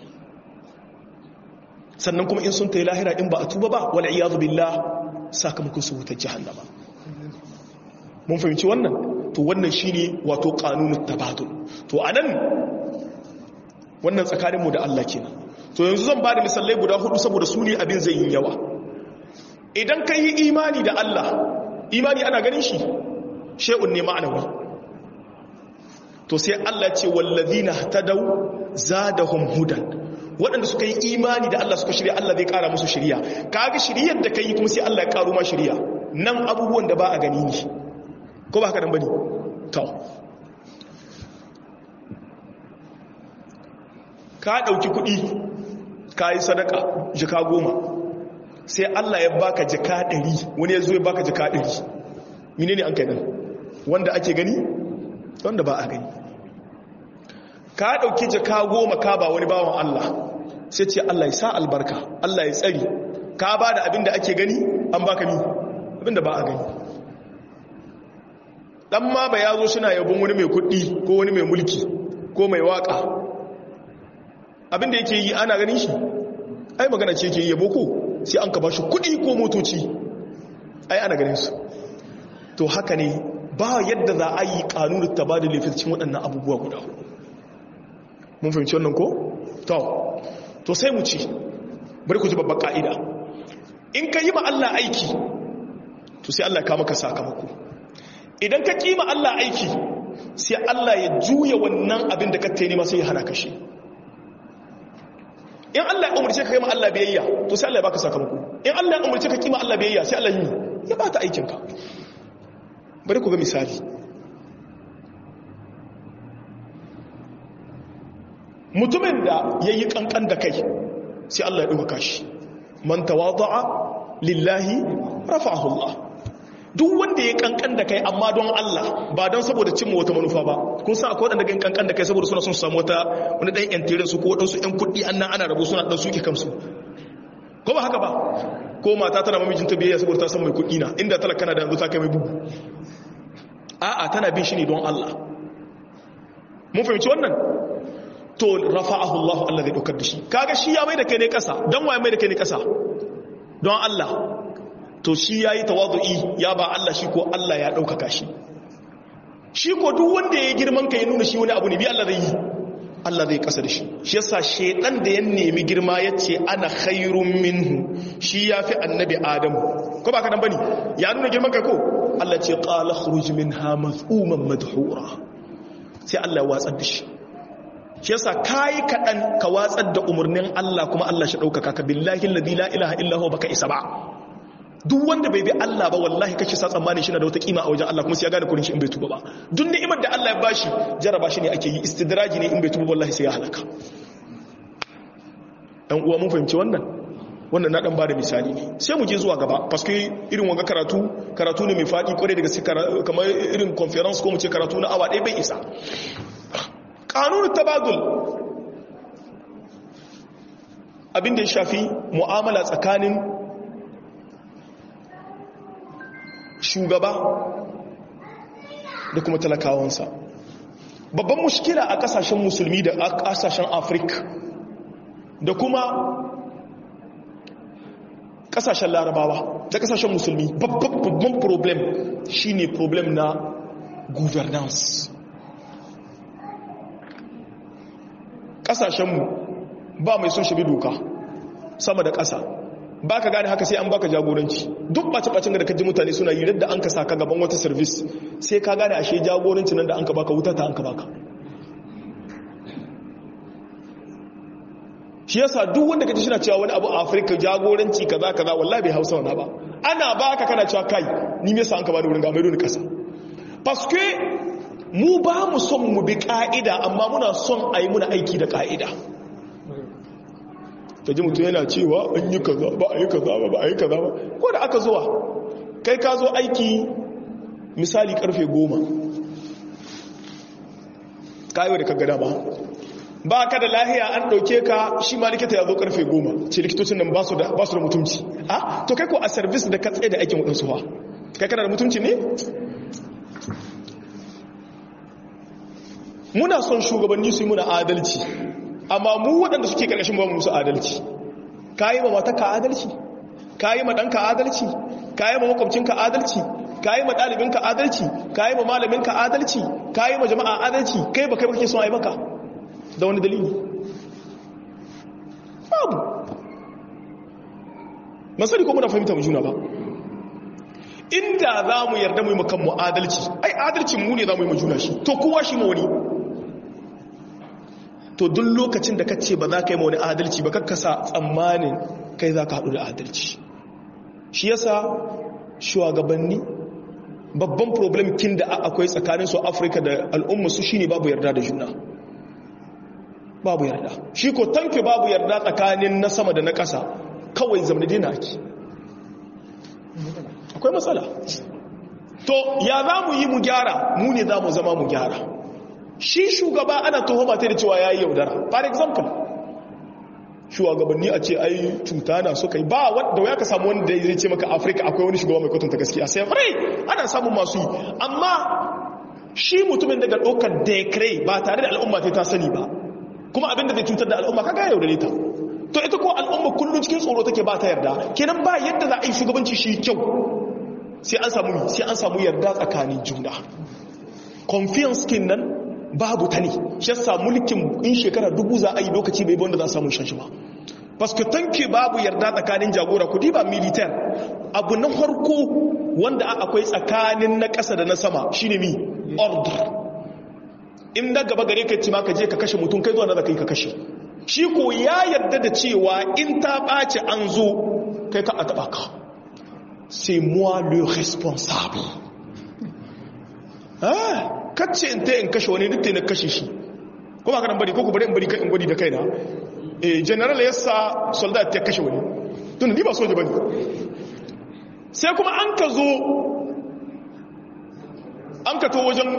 Sannan kuma in sun ta yi lahira in ba a tuba ba, wal iyadu billah, sakamakon su wutar jahannama. Mun fahimci wannan? To wannan shine wato kanunut tabadul. To anan wannan tsakaninmu da Allah kenan. To yanzu zan bada misalai guda 4 saboda su ne abin zai yi yawa. Idan ka yi imani da Allah, imani ana ganin shi shay'un ne ma'anawi, to sai Allah ce wallazina tadaw zadahum hudan, waɗanda suka yi imani da Allah suka shirya, Allah zai ƙara musu shiriya. Kaga shiriyar da kai kuma sai Allah ya ƙaro ma shiriya. Nan abubuwan da ba a gani ne, ko ba haka nan bane? To ka dauki kuɗi ka yi sadaka jika 10, sai Allah ya baka jika 100, wani ya zo ya baka jika 100. Menene an kai nan? Wanda ake gani, wanda ba a gani. Ka dauki jika 10 ka ba wani bawan Allah, sai ce Allah ya sa albarka, Allah ya tsari. Ka ba da abinda ake gani, an baka ni abinda ba a gani. Dan ma ba ya zo suna yabon wani mai kuɗi ko wani mai mulki ko mai waka, abinda yake yi ana ganin shi, ai magana ce yake yi yabo ko sai an ka ba shi kuɗi ko motoci, ai ana ganin su. To haka ne, ba yadda za a yi kanunut tabadul cikin waɗannan abubuwa guda. Mun fahimci wannan ko? To sai mu ci, bari ku ji babban ka'ida. In ka yi ma Allah aiki, to sai Allah ya kama ka sakamako. Idan ka kima Allah aiki, sai Allah ya juya wannan abin da ka nema sai ya hana ka shi. In Allah ya umarce ka yi ma Allah biyayya, to sai Allah ya baka sakamako. In Allah ya umarce ka kima Allah biyayya, sai Allah ya bata aikinka. Bari ku ga misali. Mutumin da ya yi kankan da kai, sai Allah ya ɗaukaka shi. Man tawada'a lillahi rafa'ahu Allah. Duk wanda ya kankan da kai amma don Allah, ba don saboda cimma wata manufa ba. Kun san akwai wadanda kankan da kai saboda suna son su samu wani dan yantirin su ko wadansu yan kuɗi annan ana rabu suna dan suke kansu. Ko ba haka ba? Ko mata tana mamijin ta biyayya saboda ta san mai kuɗi na, inda talaka na da yanzu ta kai mai bugu. A'a, tana bin shi ne don Allah. Mun fahimci wannan? To rafa'ahu Allah, Allah zai daukar da shi. Kaga shi ya mai da kai ne kasa, dan waye mai da kai ne kasa? Don Allah. To shi yayi tawadu'i, ya ba Allah shi ko Allah ya daukaka shi. Shi ko duk wanda ya girman ka ya nuna shi wani abu ne, bi Allah zai yi, Allah zai kasa da shi. Shi yasa shedan da ya nemi girma yace ana khairum minhu, shi yafi annabi Adam. Ko ba ka nan bane? Ya nuna girman kai ko? Allah ce qala khruj minha maz'uman madhura. Sai Allah ya watsar da shi. Shi yasa kai kadan ka watsar da umurnin Allah kuma Allah shi daukaka ka, billahi alladhi la ilaha illa huwa, baka isa ba. Duk wanda bai bi Allah ba wallahi kake sa tsammani shi na da wata kima a wajen Allah, kuma sai ya gane kurin shi in bai tuba ba. Duk ni'imar da Allah ya bashi jaraba shi ne ake yi, istidraji ne, in bai tuba wallahi sai ya halaka. Dan uwa mun fahimci wannan na dan bada misali ne. Sai mu je zuwa gaba, paske irin wanga karatu ne mai fadi kware daga kamar irin conference ko mu ce karatu na awa ɗaya bai isa. Kanunut tabadul, abin da ya shafi mu'amala tsakanin shugaba da kuma talakawansa. Babban mushkila a kasashen musulmi da a kasashen Afirka da kuma kasashen larabawa da kasashen musulmi babban problem shine problem na governance. Kasashenmu ba mai son shabi doka sama da ƙasa, ba ka gane haka sai an baka jagoranci. Duk ɓace-ɓacin da ka ji mutane suna yi da an ka saka gaban wata service sai ka gane ashe jagoranci nan da an ka baka wuta ta an ka baka. Shi yasa duk wanda ka ji shina cewa wani abu a Afirka jagoranci kaza wallahi bai hausa wana ba. Ana baka kana cewa kai ni me yasa an ka bani wurin ga mai doni ƙasa. Paske mu ba mu son mu bi ka'ida amma muna son a yi muna aiki da ka'ida. Ta ji mutum yana cewa an yi kaza ba a yi kaza ba a yi kaza ba. Ko da aka zuwa kai ka zo aiki misali karfe 10 kayo da kaggada ba ka da lahiya an ɗauke ka shi ma likita ya zo karfe 10 ce likitocin nan ba su da mutumci. To kai ko a service da ka tsaye da aikin waɗansu fa kai kana da mutumci ne? Muna son shugabanni su yi muna adalci amma mu waɗanda suke ƙarƙashin ba mu musu adalci. Ka yi ma matarka adalci, ka yi ma ɗanka adalci, ka yi ma makwabcinka adalci, ka yi ma ɗalibinka adalci, ka yi ma malaminka adalci, ka yi ma jama'a adalci, kai ba kai ba kake son a yi maka da wani dalili babu. Masani ko muna fahimta mu juna ba. Inda za mu yarda mu yi makan mu adalci, ai adalcin mu ne za mu yi ma juna shi, to kowa shi ma wani. To duk lokacin da ka ce ba za ka yi ma wani adalci ba kakka sa tsammanin kai za ka haɗu da adalci. Shi yasa shugabanni babban problem kin da akwai tsakanin su Afirka da al'umma su shine babu yarda da juna. Babu yarda. Shi ko tanke babu yarda tsakanin na sama da na ƙasa kawai zamani dina ake. Akwai matsala. To ya za mu yi mu gyara, mu ne za mu zama mu gyara. Shi shugaba ana tuhuma ta da cewa ya yi yaudara. For example, shugabanni a ce ai cuta na suka yi ba wadda ya ka samu wanda zai ce maka Afirka akwai wani shugaba mai kwatanta gaskiya sai rai ana samun masu yi. Amma shi mutumin daga ɗaukar decree ba tare da al'umma ta sani ba kuma abinda zai cutar da al'umma kaga yaudare ta. To ita ko al'umma kullum cikin tsoro take ba ta yarda, kenan ba yadda za a yi shugabanci shi kyau sai an samu yarda tsakanin juna. Confiance kin nan babu ta ne, shi yasa mulkin in shekara 1000 za a yi lokaci bai wanda za a samu shanshi ba. Paske tanke babu yarda tsakanin jagora kudi ba militar. Abu na farko wanda akwai tsakanin na ƙasa da na sama shine mi order. In na gaba gare ka ce ma ka je ka kashe mutum kai zuwa na da kai ka kashe. Shi ko ya yarda da cewa in ta ɓace an zo kai ka a taɓa ka. C'est moi le responsable. Kacce in ta in kashe wani duk na kashe shi. Kuma ka nan bari ko ku bari in bari in gwadi da kaina. General yasa soldat ya kashe wani. Tun ni ba soja bane. Sai kuma an ka zo an ka to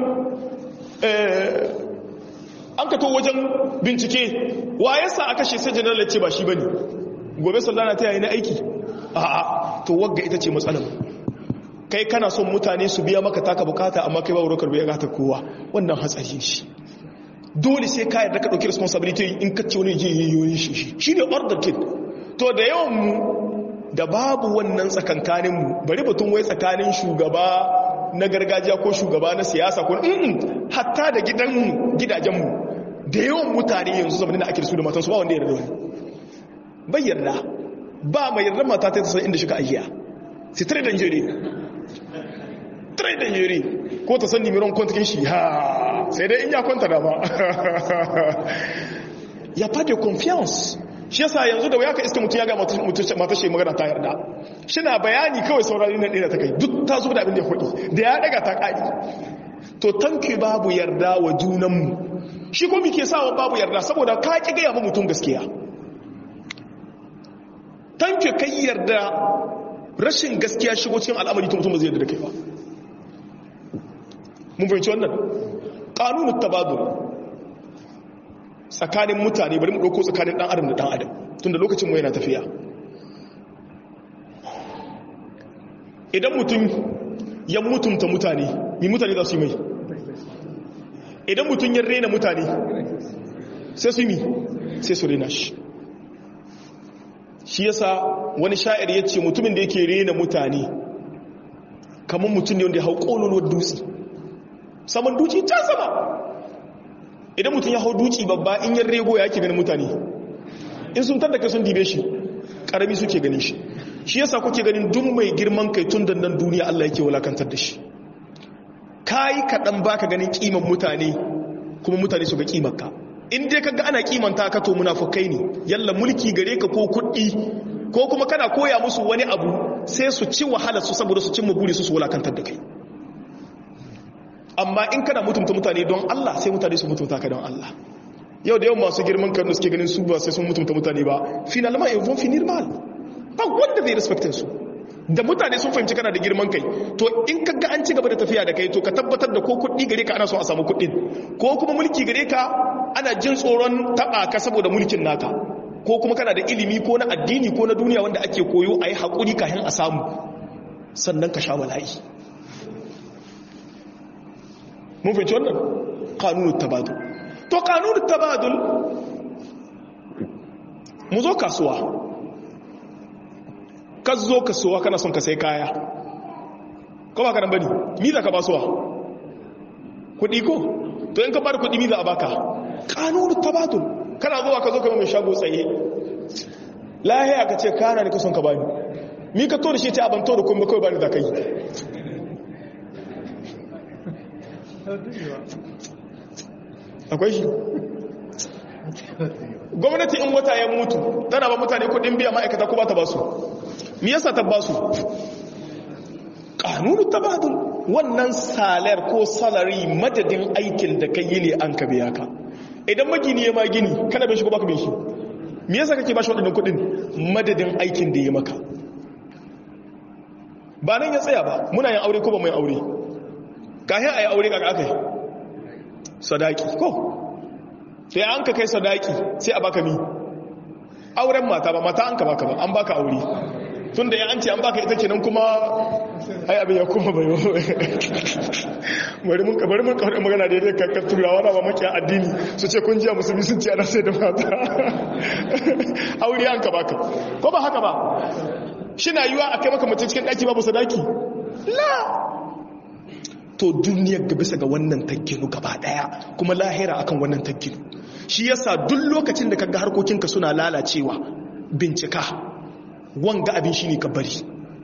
wajen bincike wa yasa aka kashe sai general ya ce ba shi bane. Gobe soldat na ta yayi na aiki. A'a to wagga ita ce matsalar. Kai kana son mutane su biya maka taka bukata amma kai ba wurokar biya gata kowa, wannan hatsari shi. Dole sai ka yarda ka dauki responsibility in ka ce wani je yayi shi shine order kid. To da yawan mu da babu wannan tsakankanin mu, bari batun wai tsakanin shugaba na gargajiya ko shugaba na siyasa ko hatta da gidajen mu da yawan mutane yanzu zamanin da ake da su da matansu ba wanda ya yarda wani. Bai yarda. Ba mai yarda mata ta san inda shiga ajiya. C'est très dangereux. Très dangereux. Ko ta san nimiron kwantakin shi ha sai dai in ya kwanta da ba. Ya pas de confiance. Shi yasa yanzu da waya ka iska mutum ya ga mata shi magana ta yarda. Shi na bayani kawai saurari nan ɗaya ta kai duk ta zuba da abin da ya faɗi da ya daga ta ƙaƙi. To tanki babu yarda wa junanmu. Shi ko muke sawa babu yarda saboda ka ƙi gaya ma mutum gaskiya. Tanki kai yarda rashin gaskiya shigo cikin al'amari ta mutum ba zai yarda da kai ba. Mun fahimci wannan ƙanunin tabadul tsakanin mutane, bari mu ɗauko tsakanin ɗan adam da ɗan adam tun da lokacin mu yana tafiya. Idan mutum ya mutunta mutane, mi mutane za su yi mai? Idan mutum ya rena mutane sai su yi mi? Sai su rena shi. shi yasa wani sha'ir ya ce mutumin da yake rena mutane kamar mutum ne wanda ya hau ƙololuwar dutse saman duci can sama. Idan mutum ya hau duci babba in yin rego ya ke ganin mutane in sun tattaka sun dibe shi ƙarami suke ganin shi. Shi yasa kuke ganin duk mai girman kai tun da nan duniya Allah yake wulakantar da shi. Kayi kaɗan baka ganin ƙiman mutane kuma mutane su ga ƙimanka. In dai kaga ana ƙimanta ka to munafukai ne, yalla mulki gare ka ko kuɗi ko kuma kana koya musu wani abu sai su ci wahala su saboda su cimma buri su wulakantar da kai. Amma in kana mutunta mutane don Allah sai mutane su mutunta ka don Allah. Yau da yawan masu girman kan suke ganin su ba sai sun mutunta mutane ba, finalement ils vont finir mal. Ba wanda zai respectin su. Da mutane sun fahimci kana da girman kai, to in ka ga an ci gaba da tafiya da kai to ka tabbatar da ko kuɗi gare ka ana so a samu kuɗin, ko kuma mulki gare ka ana jin tsoron taɓa ka saboda mulkin naka, ko kuma kana da ilimi ko na addini ko na duniya wanda ake koyo a yi haƙuri kafin a samu, sannan ka sha bala'i. Mun fahimci wannan kanunut tabadul. To kanunut tabadul, mu zo kasuwa. Ka zo kasuwa kana son ka sai kaya, ko ba ka nan bane, mi za ka basuwa? Kuɗi ko? To in ka bada kuɗi mi za a baka? Kanunut tabadul. Kana zuwa ka zo ka mai shago tsaye, lahiya ka ce kana da ka son ka bani, mi ka to da shi ce abanto da kuma kawai bani za ka yi. Akwai shi gwamnati in wata ya mutu tana ba mutane kudin biya ma'aikata ko ba ta ba su? Me yasa ta ba su? Kanunu tabadul. Wannan salar ko salary madadin aikin da kai yi ne an ka biya ka. Idan magini ya ma gini kana bin shi ko baka bin shi? Me yasa kake ba shi waɗannan kudin? Madadin aikin da ya maka. Ba nan ya tsaya ba, muna yin aure ko ba mai aure? Kahin a yi aure kaga aka yi sadaki ko sai an ka kai sadaki sai a baka mi auren mata ba mata an ka baka ba, an baka aure. Tun da ya an ce an baka ita kenan kuma ai abin ya kuma bayo. bari mun kawar magana da yadda kakar turawa na ba makiya addini su ce kun jiya musulmi sun ce ana sai da mata. Aure an ka baka ko ba haka ba? Shi na yiwa a kai maka mace cikin ɗaki babu sadaki? La! To duniyar ga bisa ga wannan tagginu gaba daya, kuma lahira akan wannan tagginu. Shi yasa duk lokacin da kaga harkokinka suna lalacewa, bincika wanga abin shine ka bari.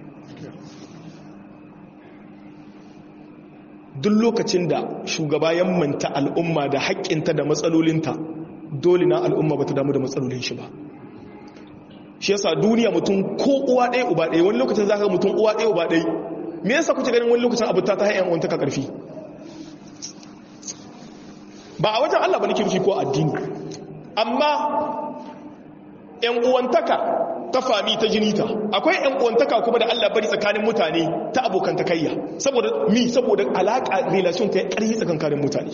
Duk lokacin da shugaba ya manta al'umma da haƙƙinta da matsalolinta, dole na al'umma bata damu da matsalolin shi ba. Shi yasa duniya mutum ko uwa ɗaya uba ɗaya, wani lokacin zaka ga mutum uwa ɗaya uba ɗaya. Me yasa kuke ganin wani lokacin abu ta hayan wanta ka karfi? Ba a wajen Allah ba nake nufi ko addini, amma ƴan uwantaka ta fami ta jini ta. Akwai ƴan uwantaka kuma da Allah bari tsakanin mutane ta abokantakayya. Saboda alaka relation ta ƙarfi tsakanin mutane.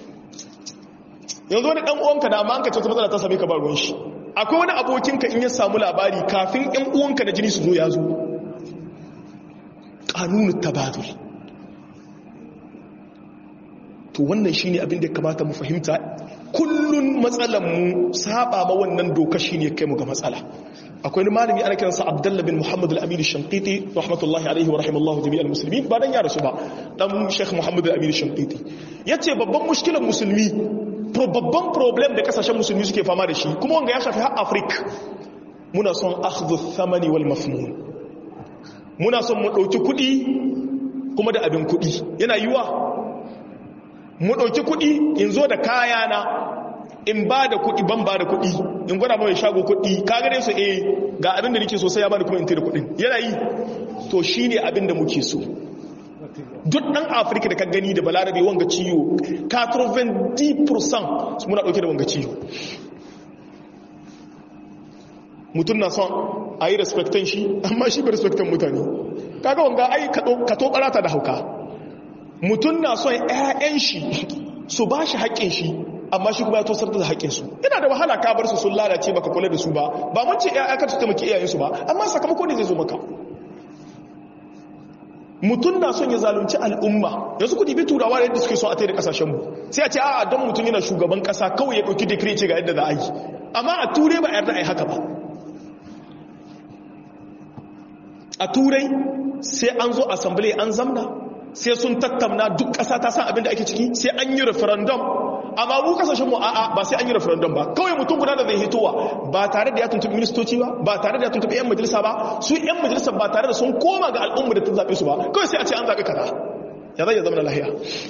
Yanzu wani dan uwanka da amma an ka ce wata matsala ta same ka ba ruwan shi. Akwai wani abokinka in ya samu labari kafin ƴan uwanka da jini su zo ya zo. Kanunut tabadul. To wannan shine abin da kamata mu fahimta. Kullun matsalan mu saba ma wannan doka shine kai mu ga matsala. Akwai wani malami ana kiransa Abdullah bin Muhammad al-Amin al-Shanqiti rahmatullahi alaihi wa rahimallahu jami'al muslimin, ba dan ya rasu ba, dan Sheikh Muhammad al-Amin al-Shanqiti yace babban mushkilan musulmi, babban problem da kasashen musulmi suke fama da shi, kuma wanga ya shafi har Africa, muna son akhdhu thamani wal mafmun. Muna son mu ɗauki kuɗi kuma da abin kuɗi. Yana yiwa mu ɗauki kuɗi in zo da kayana in ba da kuɗi ban ba da kuɗi in gwada mai shago kuɗi ka gane su ga abin da nake so sai ya ba da kuma in tada kuɗin. Yana yi to shi ne abin da muke so. Duk ɗan Afirka da ka gani da balarabe wanga ciwo 90% muna ɗauke da wanga ciwo. Mutum na son a yi respectan shi amma shi bai respectan mutane. Kaga wanga ai ka to barata da hauka. Mutum na son ƴaƴan shi su ba shi haƙƙin shi amma shi kuma ya tosar da haƙƙin su. Ina da wahala ka bar su sun lalace baka kula da su ba. Ba mun ce ƴaƴa ka taimaki iyayen su ba, amma sakamako ne zai zo maka. Mutum na son ya zalunci al'umma. Yanzu ku dibi turawa da yadda suke so a tare da kasashen mu. Sai a ce a'a don mutum yana shugaban kasa kawai ya dauki decree ce ga yadda za a yi. Amma a ture ba a yarda a yi haka ba. a turai sai an zo assembly an zamna sai sun tattauna duk ƙasa ta san abin da ake ciki sai an yi referendum, amma mu kasashen mu a'a ba sai an yi referendum ba, kawai mutum guda da zai hitowa ba tare da ya tuntuɓi ministoci ba tare da ya tuntuɓi 'yan majalisa ba, su 'yan majalisa ba tare da sun koma ga al'umma da ta zaɓe su ba, kawai sai a ce an zaɓe kaza ya zai ya zama lahiya.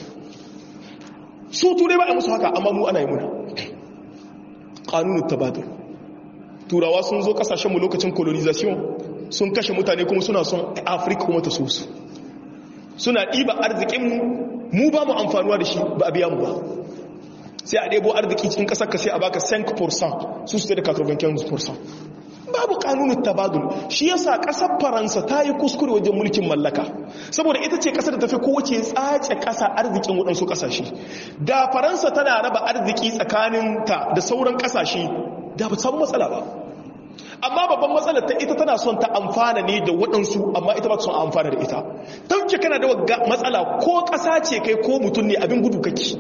Su turai ba a musu haka, amma mu ana yi muna ƙanunin tabbatar. Turawa sun zo kasashenmu lokacin colonization sun kashe mutane kuma suna son Afirka kuma ta so su, suna ɗiba arzikinmu mu ba mu amfanuwa da shi ba a biya mu ba, sai a ɗebo arziki cikin ƙasar ka sai a baka 5% su su da 95%. Babu kanunin tabadul. Shi yasa ƙasar Faransa ta yi kuskure wajen mulkin mallaka, saboda ita ce ƙasar da tafi kowace tsace ƙasa arzikin waɗansu ƙasashe. Da Faransa tana raba arziki tsakaninta da sauran ƙasashe da ba samu matsala ba, amma babban matsalar ta ita tana son ta amfana ne da waɗansu, amma ita ba ta son amfana da ita. Tauke kana da matsala ko ƙasa ce kai ko mutum ne, abin gudu kake,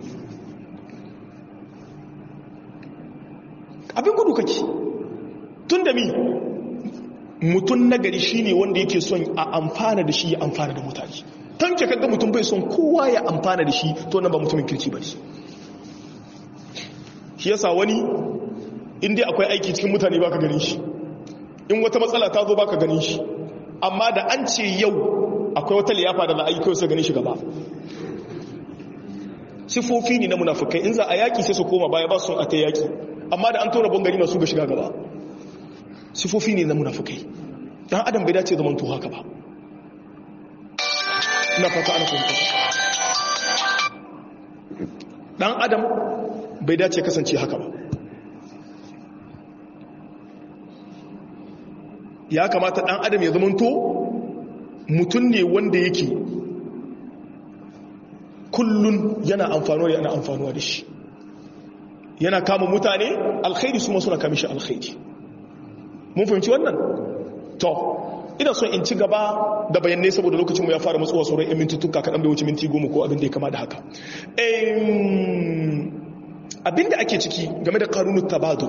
abin gudu kake. Tun da mi mutum nagari shi ne wanda yake son a amfana da shi ya amfana da mutane. Tauke kaga mutum bai son kowa ya amfana da shi, to nan ba mutumin kirki ba ne. Shi yasa wani inda akwai aiki cikin mutane baka ganin shi, in wata matsala ta zo baka ganin shi, amma da an ce yau akwai wata liyafa da la'ayi kawai sai ganin shi gaba. Sifofi ne na munafukai, in za a yaki sai su koma baya ba su son a ta yaki, amma da an tona bangare masu ga shiga gaba. Sifofi ne na munafukai, dan adam bai dace zaman to haka ba. Ina fata ana fahimta, dan adam bai dace kasance haka ba. Ya kamata ɗan adam ya zamanto mutum ne wanda yake kullun yana amfanuwa da shi, yana kama mutane alkhairi su masu na kama shi alkhairi. Mun fahimci wannan? To ina so in ci gaba da bayanai saboda lokacinmu ya fara matsuwa sauran 'yan mintuttuka kaɗan bai wuce minti 10 ko abin da ya kama da haka. Abin da ake ciki game da kanunin tabadu,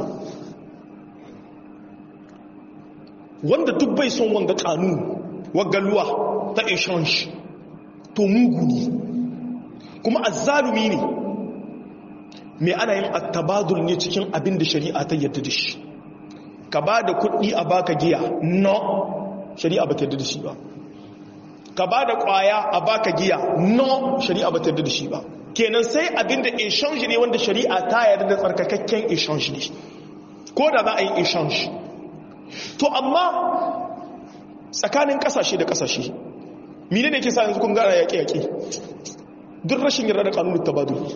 wanda duk bai son wanga kanu wagaluwa ta exchange to mugu ne kuma azzalumi ne. Me ana yin attabadul ne cikin abin da shari'a ta yadda da shi. Ka ba da kuɗi a baka giya, no, shari'a ba ta yadda da shi ba. Ka ba da ƙwaya a baka giya, no, shari'a ba ta yadda da shi ba. Kenan sai abin da exchange ne wanda shari'a ta yarda da tsarkakakken exchange ne, ko da za a yi exchange. To amma tsakanin kasashe da kasashe mine ne ke sa yanzu kun gara yaƙe-yaƙe? Duk rashin yarda da kanunin tabadul.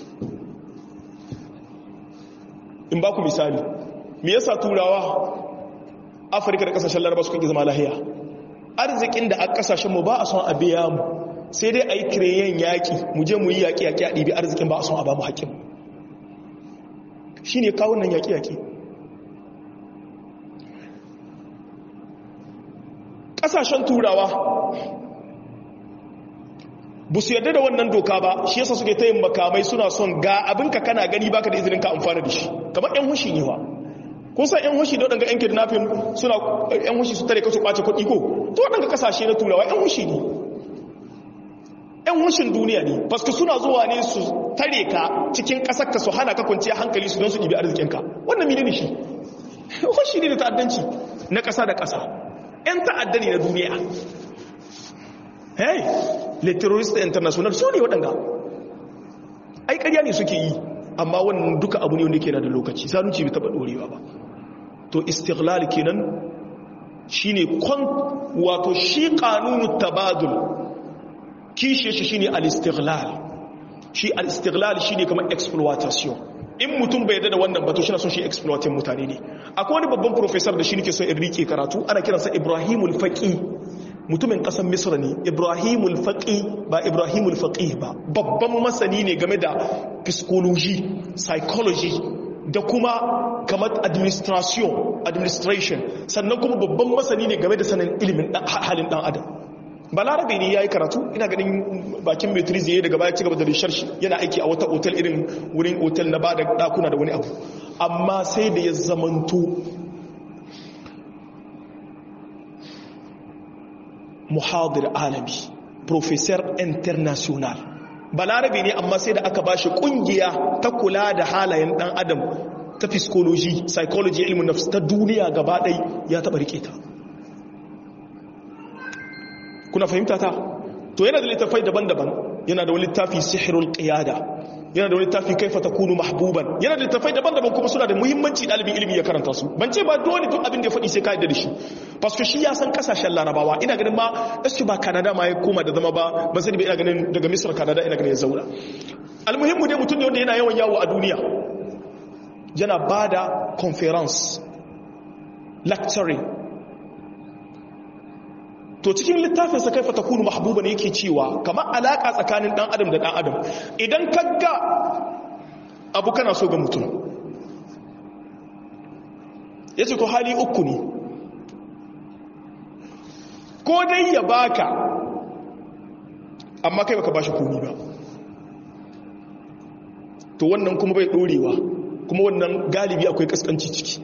In ba ku misali, me yasa turawa Afirka da kasashen Laraba suka ki zama lahiya? Arzikin da a kasashen mu ba a son a biya mu, sai dai a yi kireyen yaƙi, mu je mu yi yaƙi-yaƙi a ɗibi arzikin, ba a son a ba mu haƙƙin. Shi ne kawo nan yaƙi-yaƙi. Ƙasashen turawa ba su yarda da wannan doka ba, shi yasa suke ta yin makamai, suna son ga abinka kana gani baka da izinin ka amfana da shi, kamar 'yan hushi ne wa. Kun san 'yan hushi da waɗanda 'yan kidnapping suna 'yan hushi su tare ka su ɓace kuɗi ko? To waɗanda ƙasashe na turawa 'yan hushi ne, 'yan hushin duniya ne, paske suna zuwa ne su tare ka cikin ƙasar ka su hana ka kwanciya hankali su don su ɗibi arzikinka. Wannan mene ne shi? Hushi ne da ta'addanci na ƙasa da ƙasa, 'yan ta'adda ne na duniya. Hey, le terrorist international su ne waɗanda ai ƙarya ne suke yi, amma wannan duka abu ne wanda ke na da lokaci, zalunci bai taɓa ɗorewa ba. To istiglal kenan shine wato shi kanunut tabadul kishi shi shine al-istiglal. Shi al-istiglal shine kamar exploitation. In mutum bai yarda da wannan ba to shi na son shi exploiting mutane ne. Akwai wani babban professor da shi nake so in rike karatu, ana kiransa Ibrahimul Faqi, mutumin kasar Misra ne. Ibrahimul Faqi ba Ibrahimul Faqih ba, babban masani ne game da psychology, psychology da kuma kamar administration, sannan kuma babban masani ne game da sanin ilimin halin dan adam. Balarabe ne ya yi karatu, ina ganin bakin matriz ya yi daga baya ci gaba da research, yana aiki a wata otel irin wurin otel na ba da dakuna da wani abu, amma sai da ya zamanto muhadir alami, professor international, balarabe ne amma sai da aka bashi kungiya ta kula da halayen dan adam ta psychology ilmin nafs ta duniya gaba ɗai ya taɓa rike ta. Kuna fahimta ta? To yana da littafai daban-daban, yana da wani littafi sihirul qiyada, yana da wani littafi kaifa takunu mahbuban, yana da littafai daban-daban kuma suna da muhimmanci ɗalibin ilimi ya karanta su. Ban ce ba dole duk abin da ya faɗi sai ka yadda da shi, paske shi ya san kasashen larabawa. Ina ganin ma eske ba Canada ma ya koma da zama ba, ban sani ba, ina ganin daga Misr Canada ina ganin ya zauna. Almuhimmu dai mutum ne wanda yana yawan yawo a duniya, yana bada conference, lecturing. To cikin littafinsa kaifa takunu mahbuba ne yake cewa kamar alaka tsakanin dan adam da dan adam, idan kaga abu kana so ga mutum, yace to hali uku ne, ko dai ya baka amma kai baka bashi komai ba, to wannan kuma bai dorewa, kuma wannan galibi akwai kaskanci ciki.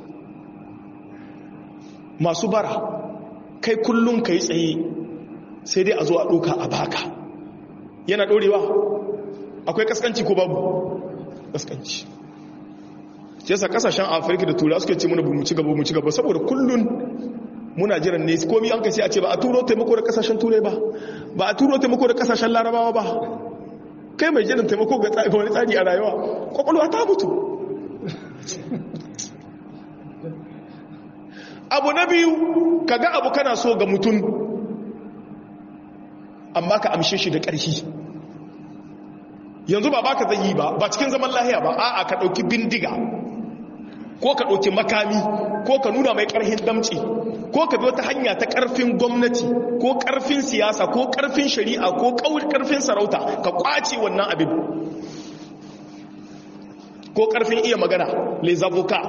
Masu bara kai kullum ka yi tsaye sai dai a zo a ɗoka a baka, yana ɗorewa? Akwai kaskanci ko babu kaskanci? ce sa kasashen afirka da tura suke ce muna bu mu ci gaba saboda kullum muna jiran ne komi an kai sai a ce ba a turo taimako da kasashen turai ba a turo taimako da kasashen larabawa ba. Kai mai jiran taimako ga wani tsari a rayuwa, kwakwalwa ta mutu. Abu na biyu, kaga abu kana so ga mutum amma ka amshe shi da ƙarfi. Yanzu ba baka zai yi ba cikin zaman lahiya ba, a'a ka ɗauki bindiga ko ka ɗauki makami ko ka nuna mai ƙarfin damci ko ka bi wata hanya ta ƙarfin gwamnati ko ƙarfin siyasa ko ƙarfin shari'a ko ƙarfin sarauta ka ƙwace wannan abin, ko ƙarfin iya magana les avocats,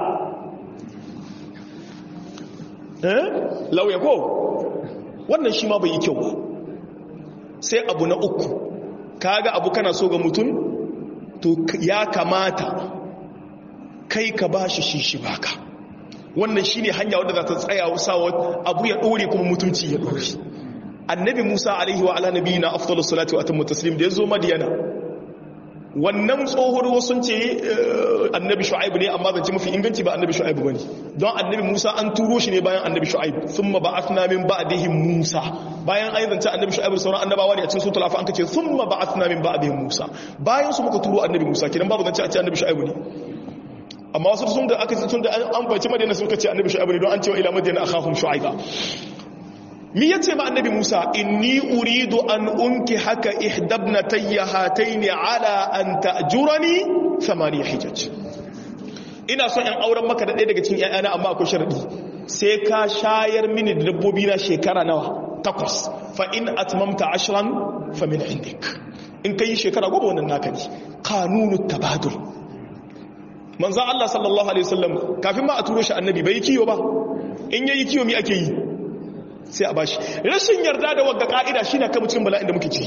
lauya ko wannan shi ma bai yi kyau ba. Sai abu na uku, kaga abu kana so ga mutum to ya kamata kai ka bashi shi baka. Wannan shine hanya wadda za ta tsaya sawa abu ya dore kuma mutunci ya dore. Annabi Musa alaihi wa ala nabiyina afdalus salati wa atammu taslim da yazo Madiyana, wannan tsohon sun ce annabi Shu'aib ne, amma zance mafi inganci ba annabi Shu'aib bane, don annabi Musa an turo shi ne bayan annabi Shu'aib, thumma ba'athna min ba'dihi Musa. Bayan ayi zance annabi Shu'aib sauran annabawa ne a cikin suratul Al-Anfal an kace thumma ba'athna min ba'dihi Musa, bayan su muka turo annabi Musa, kidan babu zance a ce annabi Shu'aib ne. Amma wasu sun da aka tun da an bace Madina suka ce annabi Shu'aib ne, don an ce wa ila Madina akhahum Shu'aiba. Mi yace ma annabi Musa, inni uridu an unki haka ihdabnatayya hataini ala an ta'jurani 8 hijaj. Ina son in auren maka da ɗaya daga cikin ƴaƴana, amma akwai sharadi, sai ka shayar mini da dabbobi na shekara nawa? 8. Fa in atmamta 10 fa min indik. In kai shekara 10 wannan naka ne. Qanunut tabadul. Manzo Allah sallallahu alaihi wasallam kafin ma a turo shi annabi bai kiyo ba. In yayi kiyo mi ake yi? Sai a bashi. Rashin yarda da wagga ka'ida shine kan cikin bala'in da muke ciki.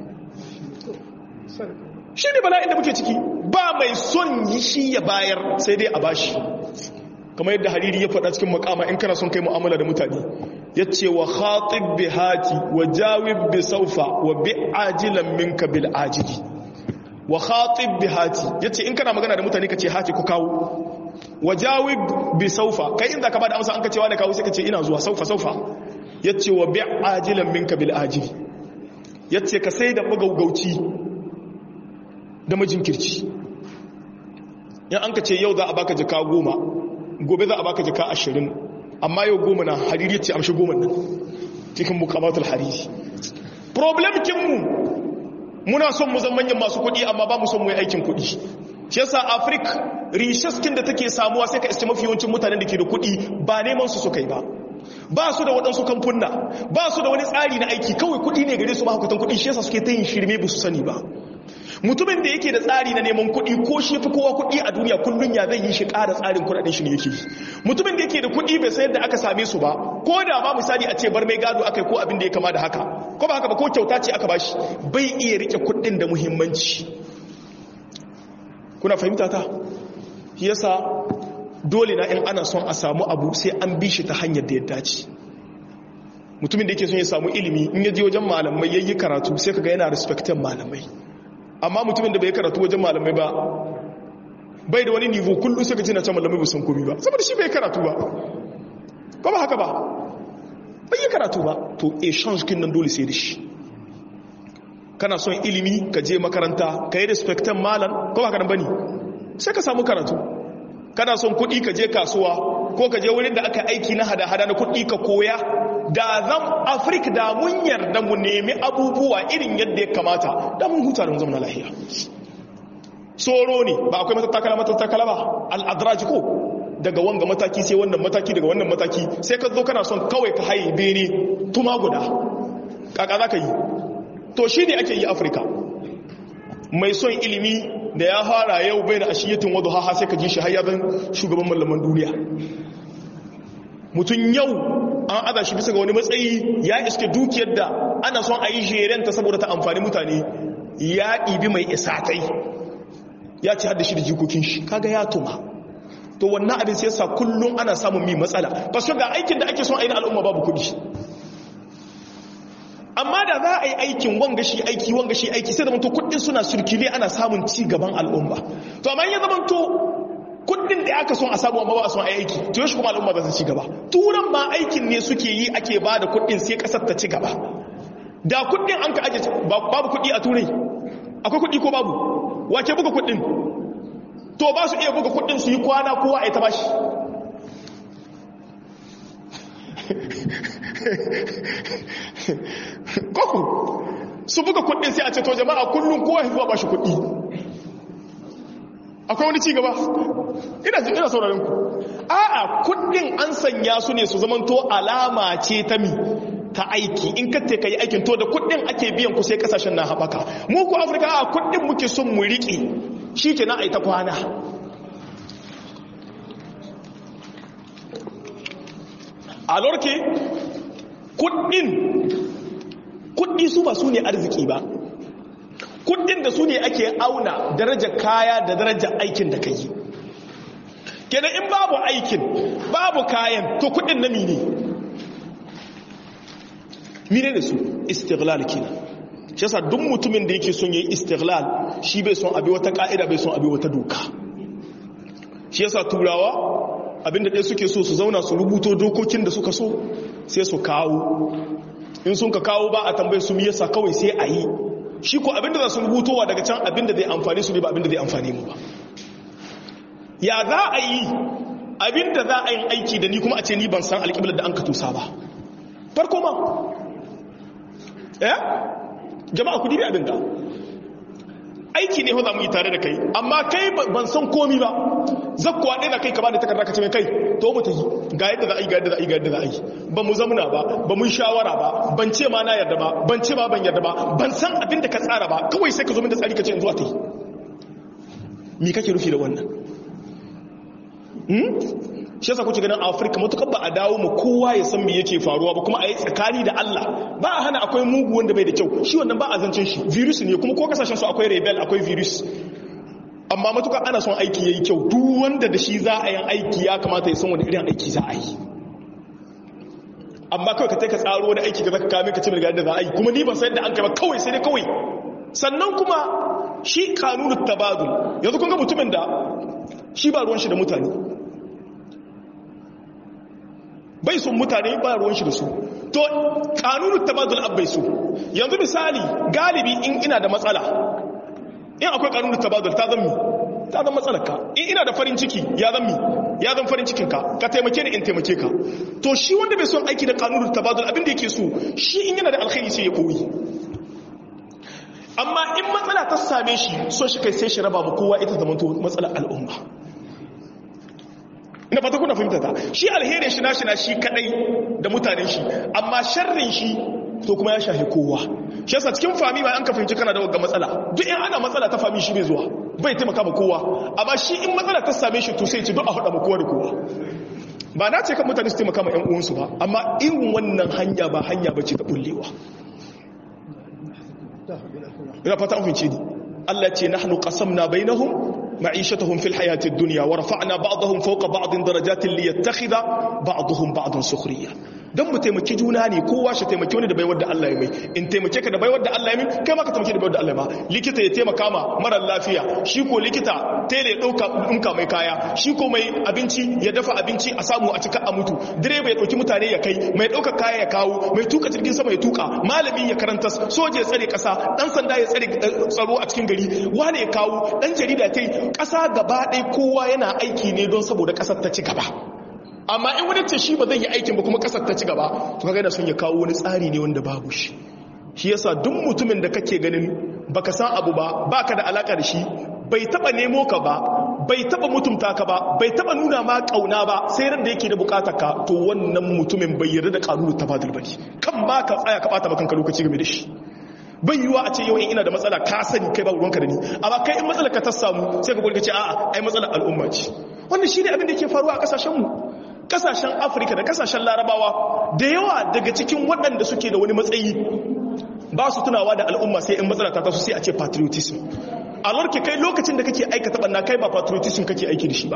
Shine bala'in da muke ciki. Ba mai son yi shi ya bayar sai dai a bashi. Kamar yadda Hariri ya faɗa cikin makama, in kana son kai mu'amala da mutane, yace wa khatib bihati wa jawib bi sawfa wa bi ajilan minka bil ajili. Wa khatib bihati yace in kana magana da mutane kace hati ku kawo. Wa jawib bi sawfa, kai inda ka bada amsa an kace wa da kawo sai kace ina zuwa saufa. Yace wa bi ajilan minka bil ajili, yace ka sai da magaugauci da majinkirci. yan an ka ce yau za a baka jaka 10, gobe za a baka jaka 20, amma yau 10 na Hariri yace amshi 10 nan cikin mukamatul Hariri. Problem kinmu muna son mu zama manyan masu kuɗi amma ba mu son mu yi aikin kuɗi. Shi yasa Africa rishaskin da take samuwa sai ka iske mafi yawancin mutanen da ke da kuɗi ba neman su kai ba su da waɗansu kamfuna, ba su da wani tsari na aiki, kawai kuɗi ne gare su ba hukutan kuɗi. Shi yasa suke ta yin shirme ba su sani ba. Mutumin da yake da tsari na neman kuɗi, ko shi fi kowa kuɗi a duniya, kullun ya zai yi shi ƙara tsarin kuɗaɗen shi ne yake. Mutumin da yake da kuɗi bai sayar da aka same su ba, ko da ma misali a ce bar mai gado akai ko abin da ya kama da haka, ko ba haka ba, ko kyauta ce aka bashi, bai iya rike kuɗin da muhimmanci. Kuna fahimta ta? Yasa dole na in ana son a samu abu sai an bi shi ta hanyar da ya dace. mutumin da yake son ya samu ilimi in ya je wajen malamai yayi karatu sai kaga yana respecting malamai, amma mutumin da bai karatu wajen malamai ba bai da wani niveau kullum sai ka ji na ce malamai ba san komai ba saboda shi bai karatu ba, ko ba haka ba, bai yi karatu ba. To exchange kin nan dole sai da shi. Kana son ilimi ka je makaranta ka yi respecting malam, ko ba ka nan bane sai ka samu karatu. Kana son kuɗi ka je kasuwa ko ka je wurin da aka aiki na hada-hada na kuɗi ka koya. Da zan Afirka da mun yarda mu nemi abubuwa irin yadda ya kamata da mun huta da mun zama lafiya. Tsoro ne ba akwai matattakala ba, al'adraji ko daga wanga mataki sai wannan mataki daga wannan mataki, sai ka zo kana son kawai ka haye bene tuma guda, kaka za ka yi. To shi ne ake yi Afirka. Mai son ilimi da ya fara yau bai da ashiyatin wadda haha sai ka ji shi hayyazan shugaban malaman duniya. Mutum yau an aza shi bisa ga wani matsayi ya iske dukiyar da ana son a yi jerenta saboda ta amfani mutane, ya ɗibi mai isatai ya ci hada shi da jikokin shi, kaga ya tuma. To wannan abin sai yasa kullum ana samun mi matsala, ba su ga aikin da ake son a yi na al'umma babu kuɗi. Amma da za a yi aikin wanga shi aiki sai da manto kuɗin suna surkile ana samun ci gaban al'umma. To amma ya zamanto kuɗin da aka son a samu amma ba a son a yi aiki, to yashi kuma al'umma ba su ci gaba. Turan ma aikin ne suke yi ake ba da kuɗin sai ƙasar ta ci gaba. Da kuɗin an ka aje babu kuɗi a turai, akwai kuɗi ko babu? Wace buga kuɗin? To ba su iya buga kuɗin su yi kwana kowa a ta bashi. Koko su buga kuɗin sai a ce to jama'a kullum kowa ya zuwa bashi kuɗi. Akwai wani ci gaba? Ina sauraron ku. A'a, kuɗin an sanya su ne su zamanto alama ce ta mi ta aiki. In ka yi aikin to da kuɗin ake biyan ku sai kasashen na haɓaka. Mu ku Afirka a kuɗin muke son mu riƙe, shi ke na a yi ta kwana. A lorke kuɗi su ba su ne arziki ba. Kuɗin da su ne ake auna darajar kaya da darajar aikin da ka yi. Kenan in babu aikin babu kayan to kuɗin na mine da su istiglal kenan. Shi yasa duk mutumin da yake son yayi istiglal shi bai son abi wata ka'ida bai son abi wata doka. Shi yasa turawa abinda ɗaya suke so su zauna su rubuto dokokin da suka so sai su kawo. In sun ka kawo ba a tambaye su yasa kawai sai a yi. Shi ko abinda za su rubutowa daga can abinda zai amfani su ne ba abinda zai amfani mu ba. Ya za a yi abinda za a yin aiki da ni kuma a ce ni ban san alƙiblar da an ka tusa ba. Farko ma jama'a ku dibi abinda aiki ne za mu yi tare da kai, amma kai ban san komi ba, zakkuwa ɗaya na kai ka ba da takarda ka ce mai kai to mu ta yi ga yadda za a yi ga yadda za a yi ga yadda za a yi. Ba mu zamuna ba mu shawara ba, ban ce ma na yarda ba, ban ce ma ban yarda ba, ban san abin da ka tsara ba, kawai sai ka zo min da tsari ka ce in zuwa ta yi. Me kake rufi da wannan? Shi yasa kuke ganin Afirka matukar ba a dawo mu kowa ya san me yake faruwa ba, kuma a yi tsakani da Allah. Ba a hana akwai mugu wanda bai da kyau, shi wannan ba a zancen shi, virus ne, kuma ko kasashen su akwai rebel akwai virus. Amma matukar ana son aiki yayi kyau, duk wanda da shi za a yi aiki ya kamata ya san wani irin aiki za a yi. Amma kawai ka tsaro wani aiki ka zaka kame ka ce mai da za a yi, kuma ni ban san da an kai ba, kawai sai dai kawai. Sannan kuma shi kanunut tabadul, yanzu kun ga mutumin da shi ba ruwan shi da mutane, bai son mutane ba ruwan shi da su, to kanunut tabadul abbai su. Yanzu misali galibi in ina da matsala, in akwai kanunut tabadul ta zan matsalar ka. In ina da farin ciki ya zan farin cikin ka taimake ni in taimake ka. To shi wanda bai son aiki da kanunut tabadul abin da yake so shi in yana da alkhairi sai ya koyi. Amma in matsala ta same shi so shi kai sai shi raba mu kowa ita zamanto matsalar al'umma. Ina fata kuna fahimta ta. Shi alherin shi nashi na shi kadai da mutanen shi, amma sharrin shi to kuma ya shahi kowa. Shi yasa cikin fami ba an ka fahimci kana da wagga matsala, duk in ana matsala ta fami shi bai zuwa, bai taimaka ma kowa, amma shi in matsala ta same shi to sai ce duk a hada ma kowa da kowa. Ba na ce kan mutane su taimaka ma ƴan uwansu ba, amma irin wannan hanya ba hanya bace ta bullewa. Ina fata an fahimci ni. Allah ce nahnu qasamna bainahum معيشتهم في الحياة الدنيا ورفعنا بعضهم فوق بعض درجات ليتخذ بعضهم بعضا سخريا. don mu taimaki juna ne, kowa shi taimaki wani da baiwar da Allah ya mai. In taimake ka da baiwar da Allah ya mai, kai ma ka taimake da baiwar da Allah ya ma. Likita ya taimaka ma marar lafiya, shi ko likita tele ya ɗauka mai kaya, shi ko mai abinci ya dafa abinci a samu a cika a mutu, direba ya ɗauki mutane ya kai, mai ɗauka kaya ya kawo, mai tuka jirgin sama ya tuka, malami ya karanta, soja ya tsare ƙasa, ɗan sanda ya tsare tsaro a cikin gari, wane ya kawo, ɗan jarida ta yi, ƙasa gaba ɗaya kowa yana aiki ne don saboda ƙasar ta ci gaba. Amma in wani ce shi ba zai yi aikin ba kuma kasar ta ci gaba, to kaga da sun ya kawo wani tsari ne wanda babu shi. Shi yasa duk mutumin da kake ganin baka san abu ba, baka da alaka da shi, bai taba nemo ka ba, bai taba mutumta ka ba, bai taba nuna ma kauna ba, sai ran da yake da bukatar ka, to wannan mutumin bai yarda da kanunu tabadul bane. Kan ba ka tsaya ka bata kanka lokaci game da shi. Bai yiwa a ce yau in ina da matsala ka sani kai ba ruwanka da ni, amma kai in matsala ka ta samu sai ka gurga ce a'a ai matsalar al'umma ce. Wannan shine abin da yake faruwa a kasashen mu. Kasashen Afirka da kasashen Larabawa da yawa daga cikin waɗanda suke da wani matsayi ba su tunawa da al'umma sai in matsala ta taso sai a ce patriotism. A lorke kai lokacin da kake aikata banna kai ba patriotism kake aiki da shi ba.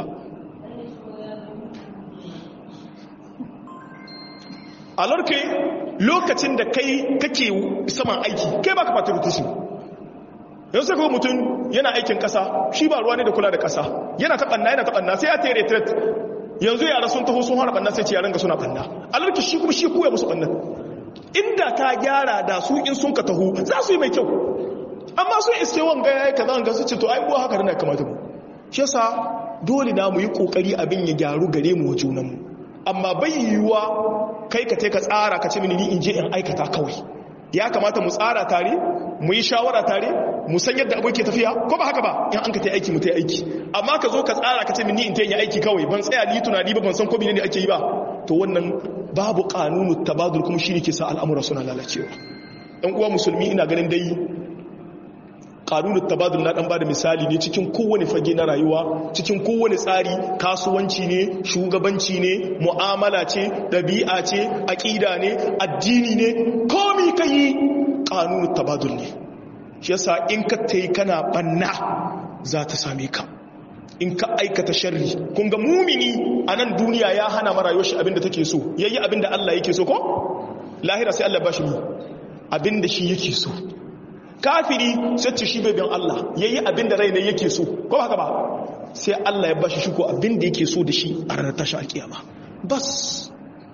A lorke lokacin da kai kake saman aiki kai ba ka patriotism. Yanzu sai kuma mutum yana aikin ƙasa shi ba ruwa ne da kula da ƙasa, yana taɓanna sai ya tere tret. Yanzu yara sun taho sun hana banna sai ce yaran ga suna banna, alarki shi kuma shi koya musu bannan. Inda ta gyara da su in sun ka taho za su yi mai kyau, amma sun iske wanga ya yi kaza ga su ce to ai buwa haka da kamata mu. Shi yasa dole na mu yi kokari abin ya gyaru gare mu wa junanmu, amma bai yiwuwa kai ka ka tsara ka ce mini ni in je in aikata kawai. Ya kamata mu tsara tare, mu yi shawara tare, mu san yadda abu ke tafiya, ko ba haka ba in an ka ta aiki mu ta aiki. Amma ka zo ka tsara ka ce mini in ta yi aiki kawai, ban tsaya ni tunani ba, ban san ko ne ake yi ba, to wannan babu kanunu tabadul, kuma shine ke sa al'amura suna lalacewa. Ɗan uwa musulmi, ina ganin dai kanunu tabadul na dan bada misali ne cikin kowane fage na rayuwa, cikin kowane tsari, kasuwanci ne, shugabanci ne, mu'amala ce, dabi'a ce, aqida ne, addini ne, komai kai kanunu tabadul ne. Shi yasa in ka tayi kana banna za ta same ka, in ka aikata sharri. Kun ga mumini a nan duniya ya hana mara rayuwar shi abinda take so, yayi abinda Allah yake so, ko lahira sai Allah ba shi abinda shi yake so. Kafiri sai ce shi bai bin Allah, yayi abinda rai ne yake so, ko haka ba sai Allah ya bashi shi ko abinda yake so da shi a ranar tashi alkiyama. Bas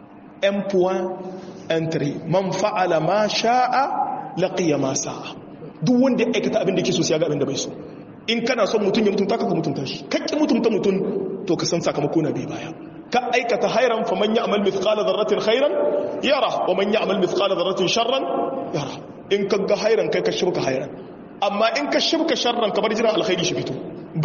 M.3 man fa'ala ma sha'a laqiya ma sa'a. Duk wanda ya aikata abinda yake so sai ya ga abinda bai so. In kana son mutum ya mutunta ka mutunta shi, kakki mutunta mutum to ka san sakamako na bai baya. Ka aikata hairan fa man ya'mal mithqala dharratin khairan yara wa man ya'mal mithqala dharratin sharran yara. In ka ga hairan kai ka shibka hairan, amma in ka shibka sharran ka bar jiran alkhairi shi fito.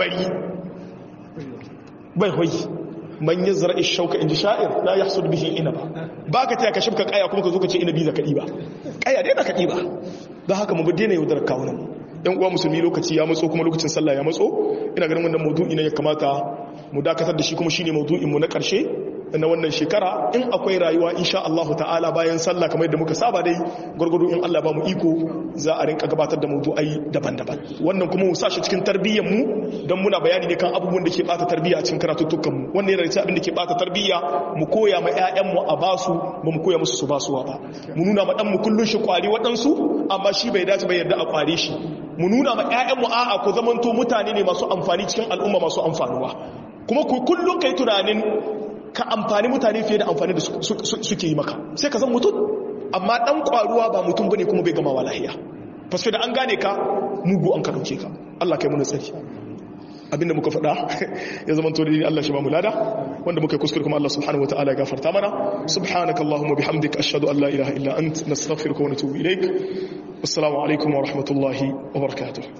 Bai hoyi man yazra ash-shawka inji sha'ir la yahsud bihi inaba. Baka taya ka shibka kaya kuma ka zo ka ce inabi zaka diba. Kaya dai zaka diba. Dan haka mu daina yaudar kawunan. Yan uwa musulmi, lokaci ya matso, kuma lokacin sallah ya matso. Ina ganin wannan maudu'i ne ya kamata mu dakatar da shi, kuma shine maudu'in mu na karshe na wannan shekara. In akwai rayuwa insha Allah ta'ala bayan sallah kamar yadda muka saba dai gurgudu, in Allah ba mu iko za a rinka gabatar da maudu'ai daban-daban. Wannan kuma mu sashi cikin tarbiyyar mu, dan muna bayani ne kan abubuwan da ke bata tarbiyya a cikin karatuttukan mu. Wannan yana cikin abin da ke bata tarbiyya, mu koya ma ƴaƴan mu a basu, ba mu koya musu su basuwa ba. Mu nuna ma dan mu kullun shi kwari waɗansu, amma shi bai dace ba yarda a kware shi. Mu nuna ma ƴaƴanmu a'a ku zamanto mutane ne masu amfani cikin al'umma, masu amfanuwa. Kuma ku kullum kai tunanin ka amfani mutane fiye da amfani da suke yi maka, sai ka zan mutum. Amma dan kwaruwa ba mutum bane, kuma bai gama lahiya. Fasko da an gane ka mugu an ka dauke ka. Allah kai mu tsari. Abinda muka faɗa ya zama to da Allah shi ba mu lada, wanda muka kuskure kuma Allah subhanahu wataala ya gafarta mana. Subhanakallahumma bihamdika ashhadu an la ilaha illa ant nastaghfiruka wa natubu ilaik. Assalamu alaikum wa rahmatullahi wa barakatuh.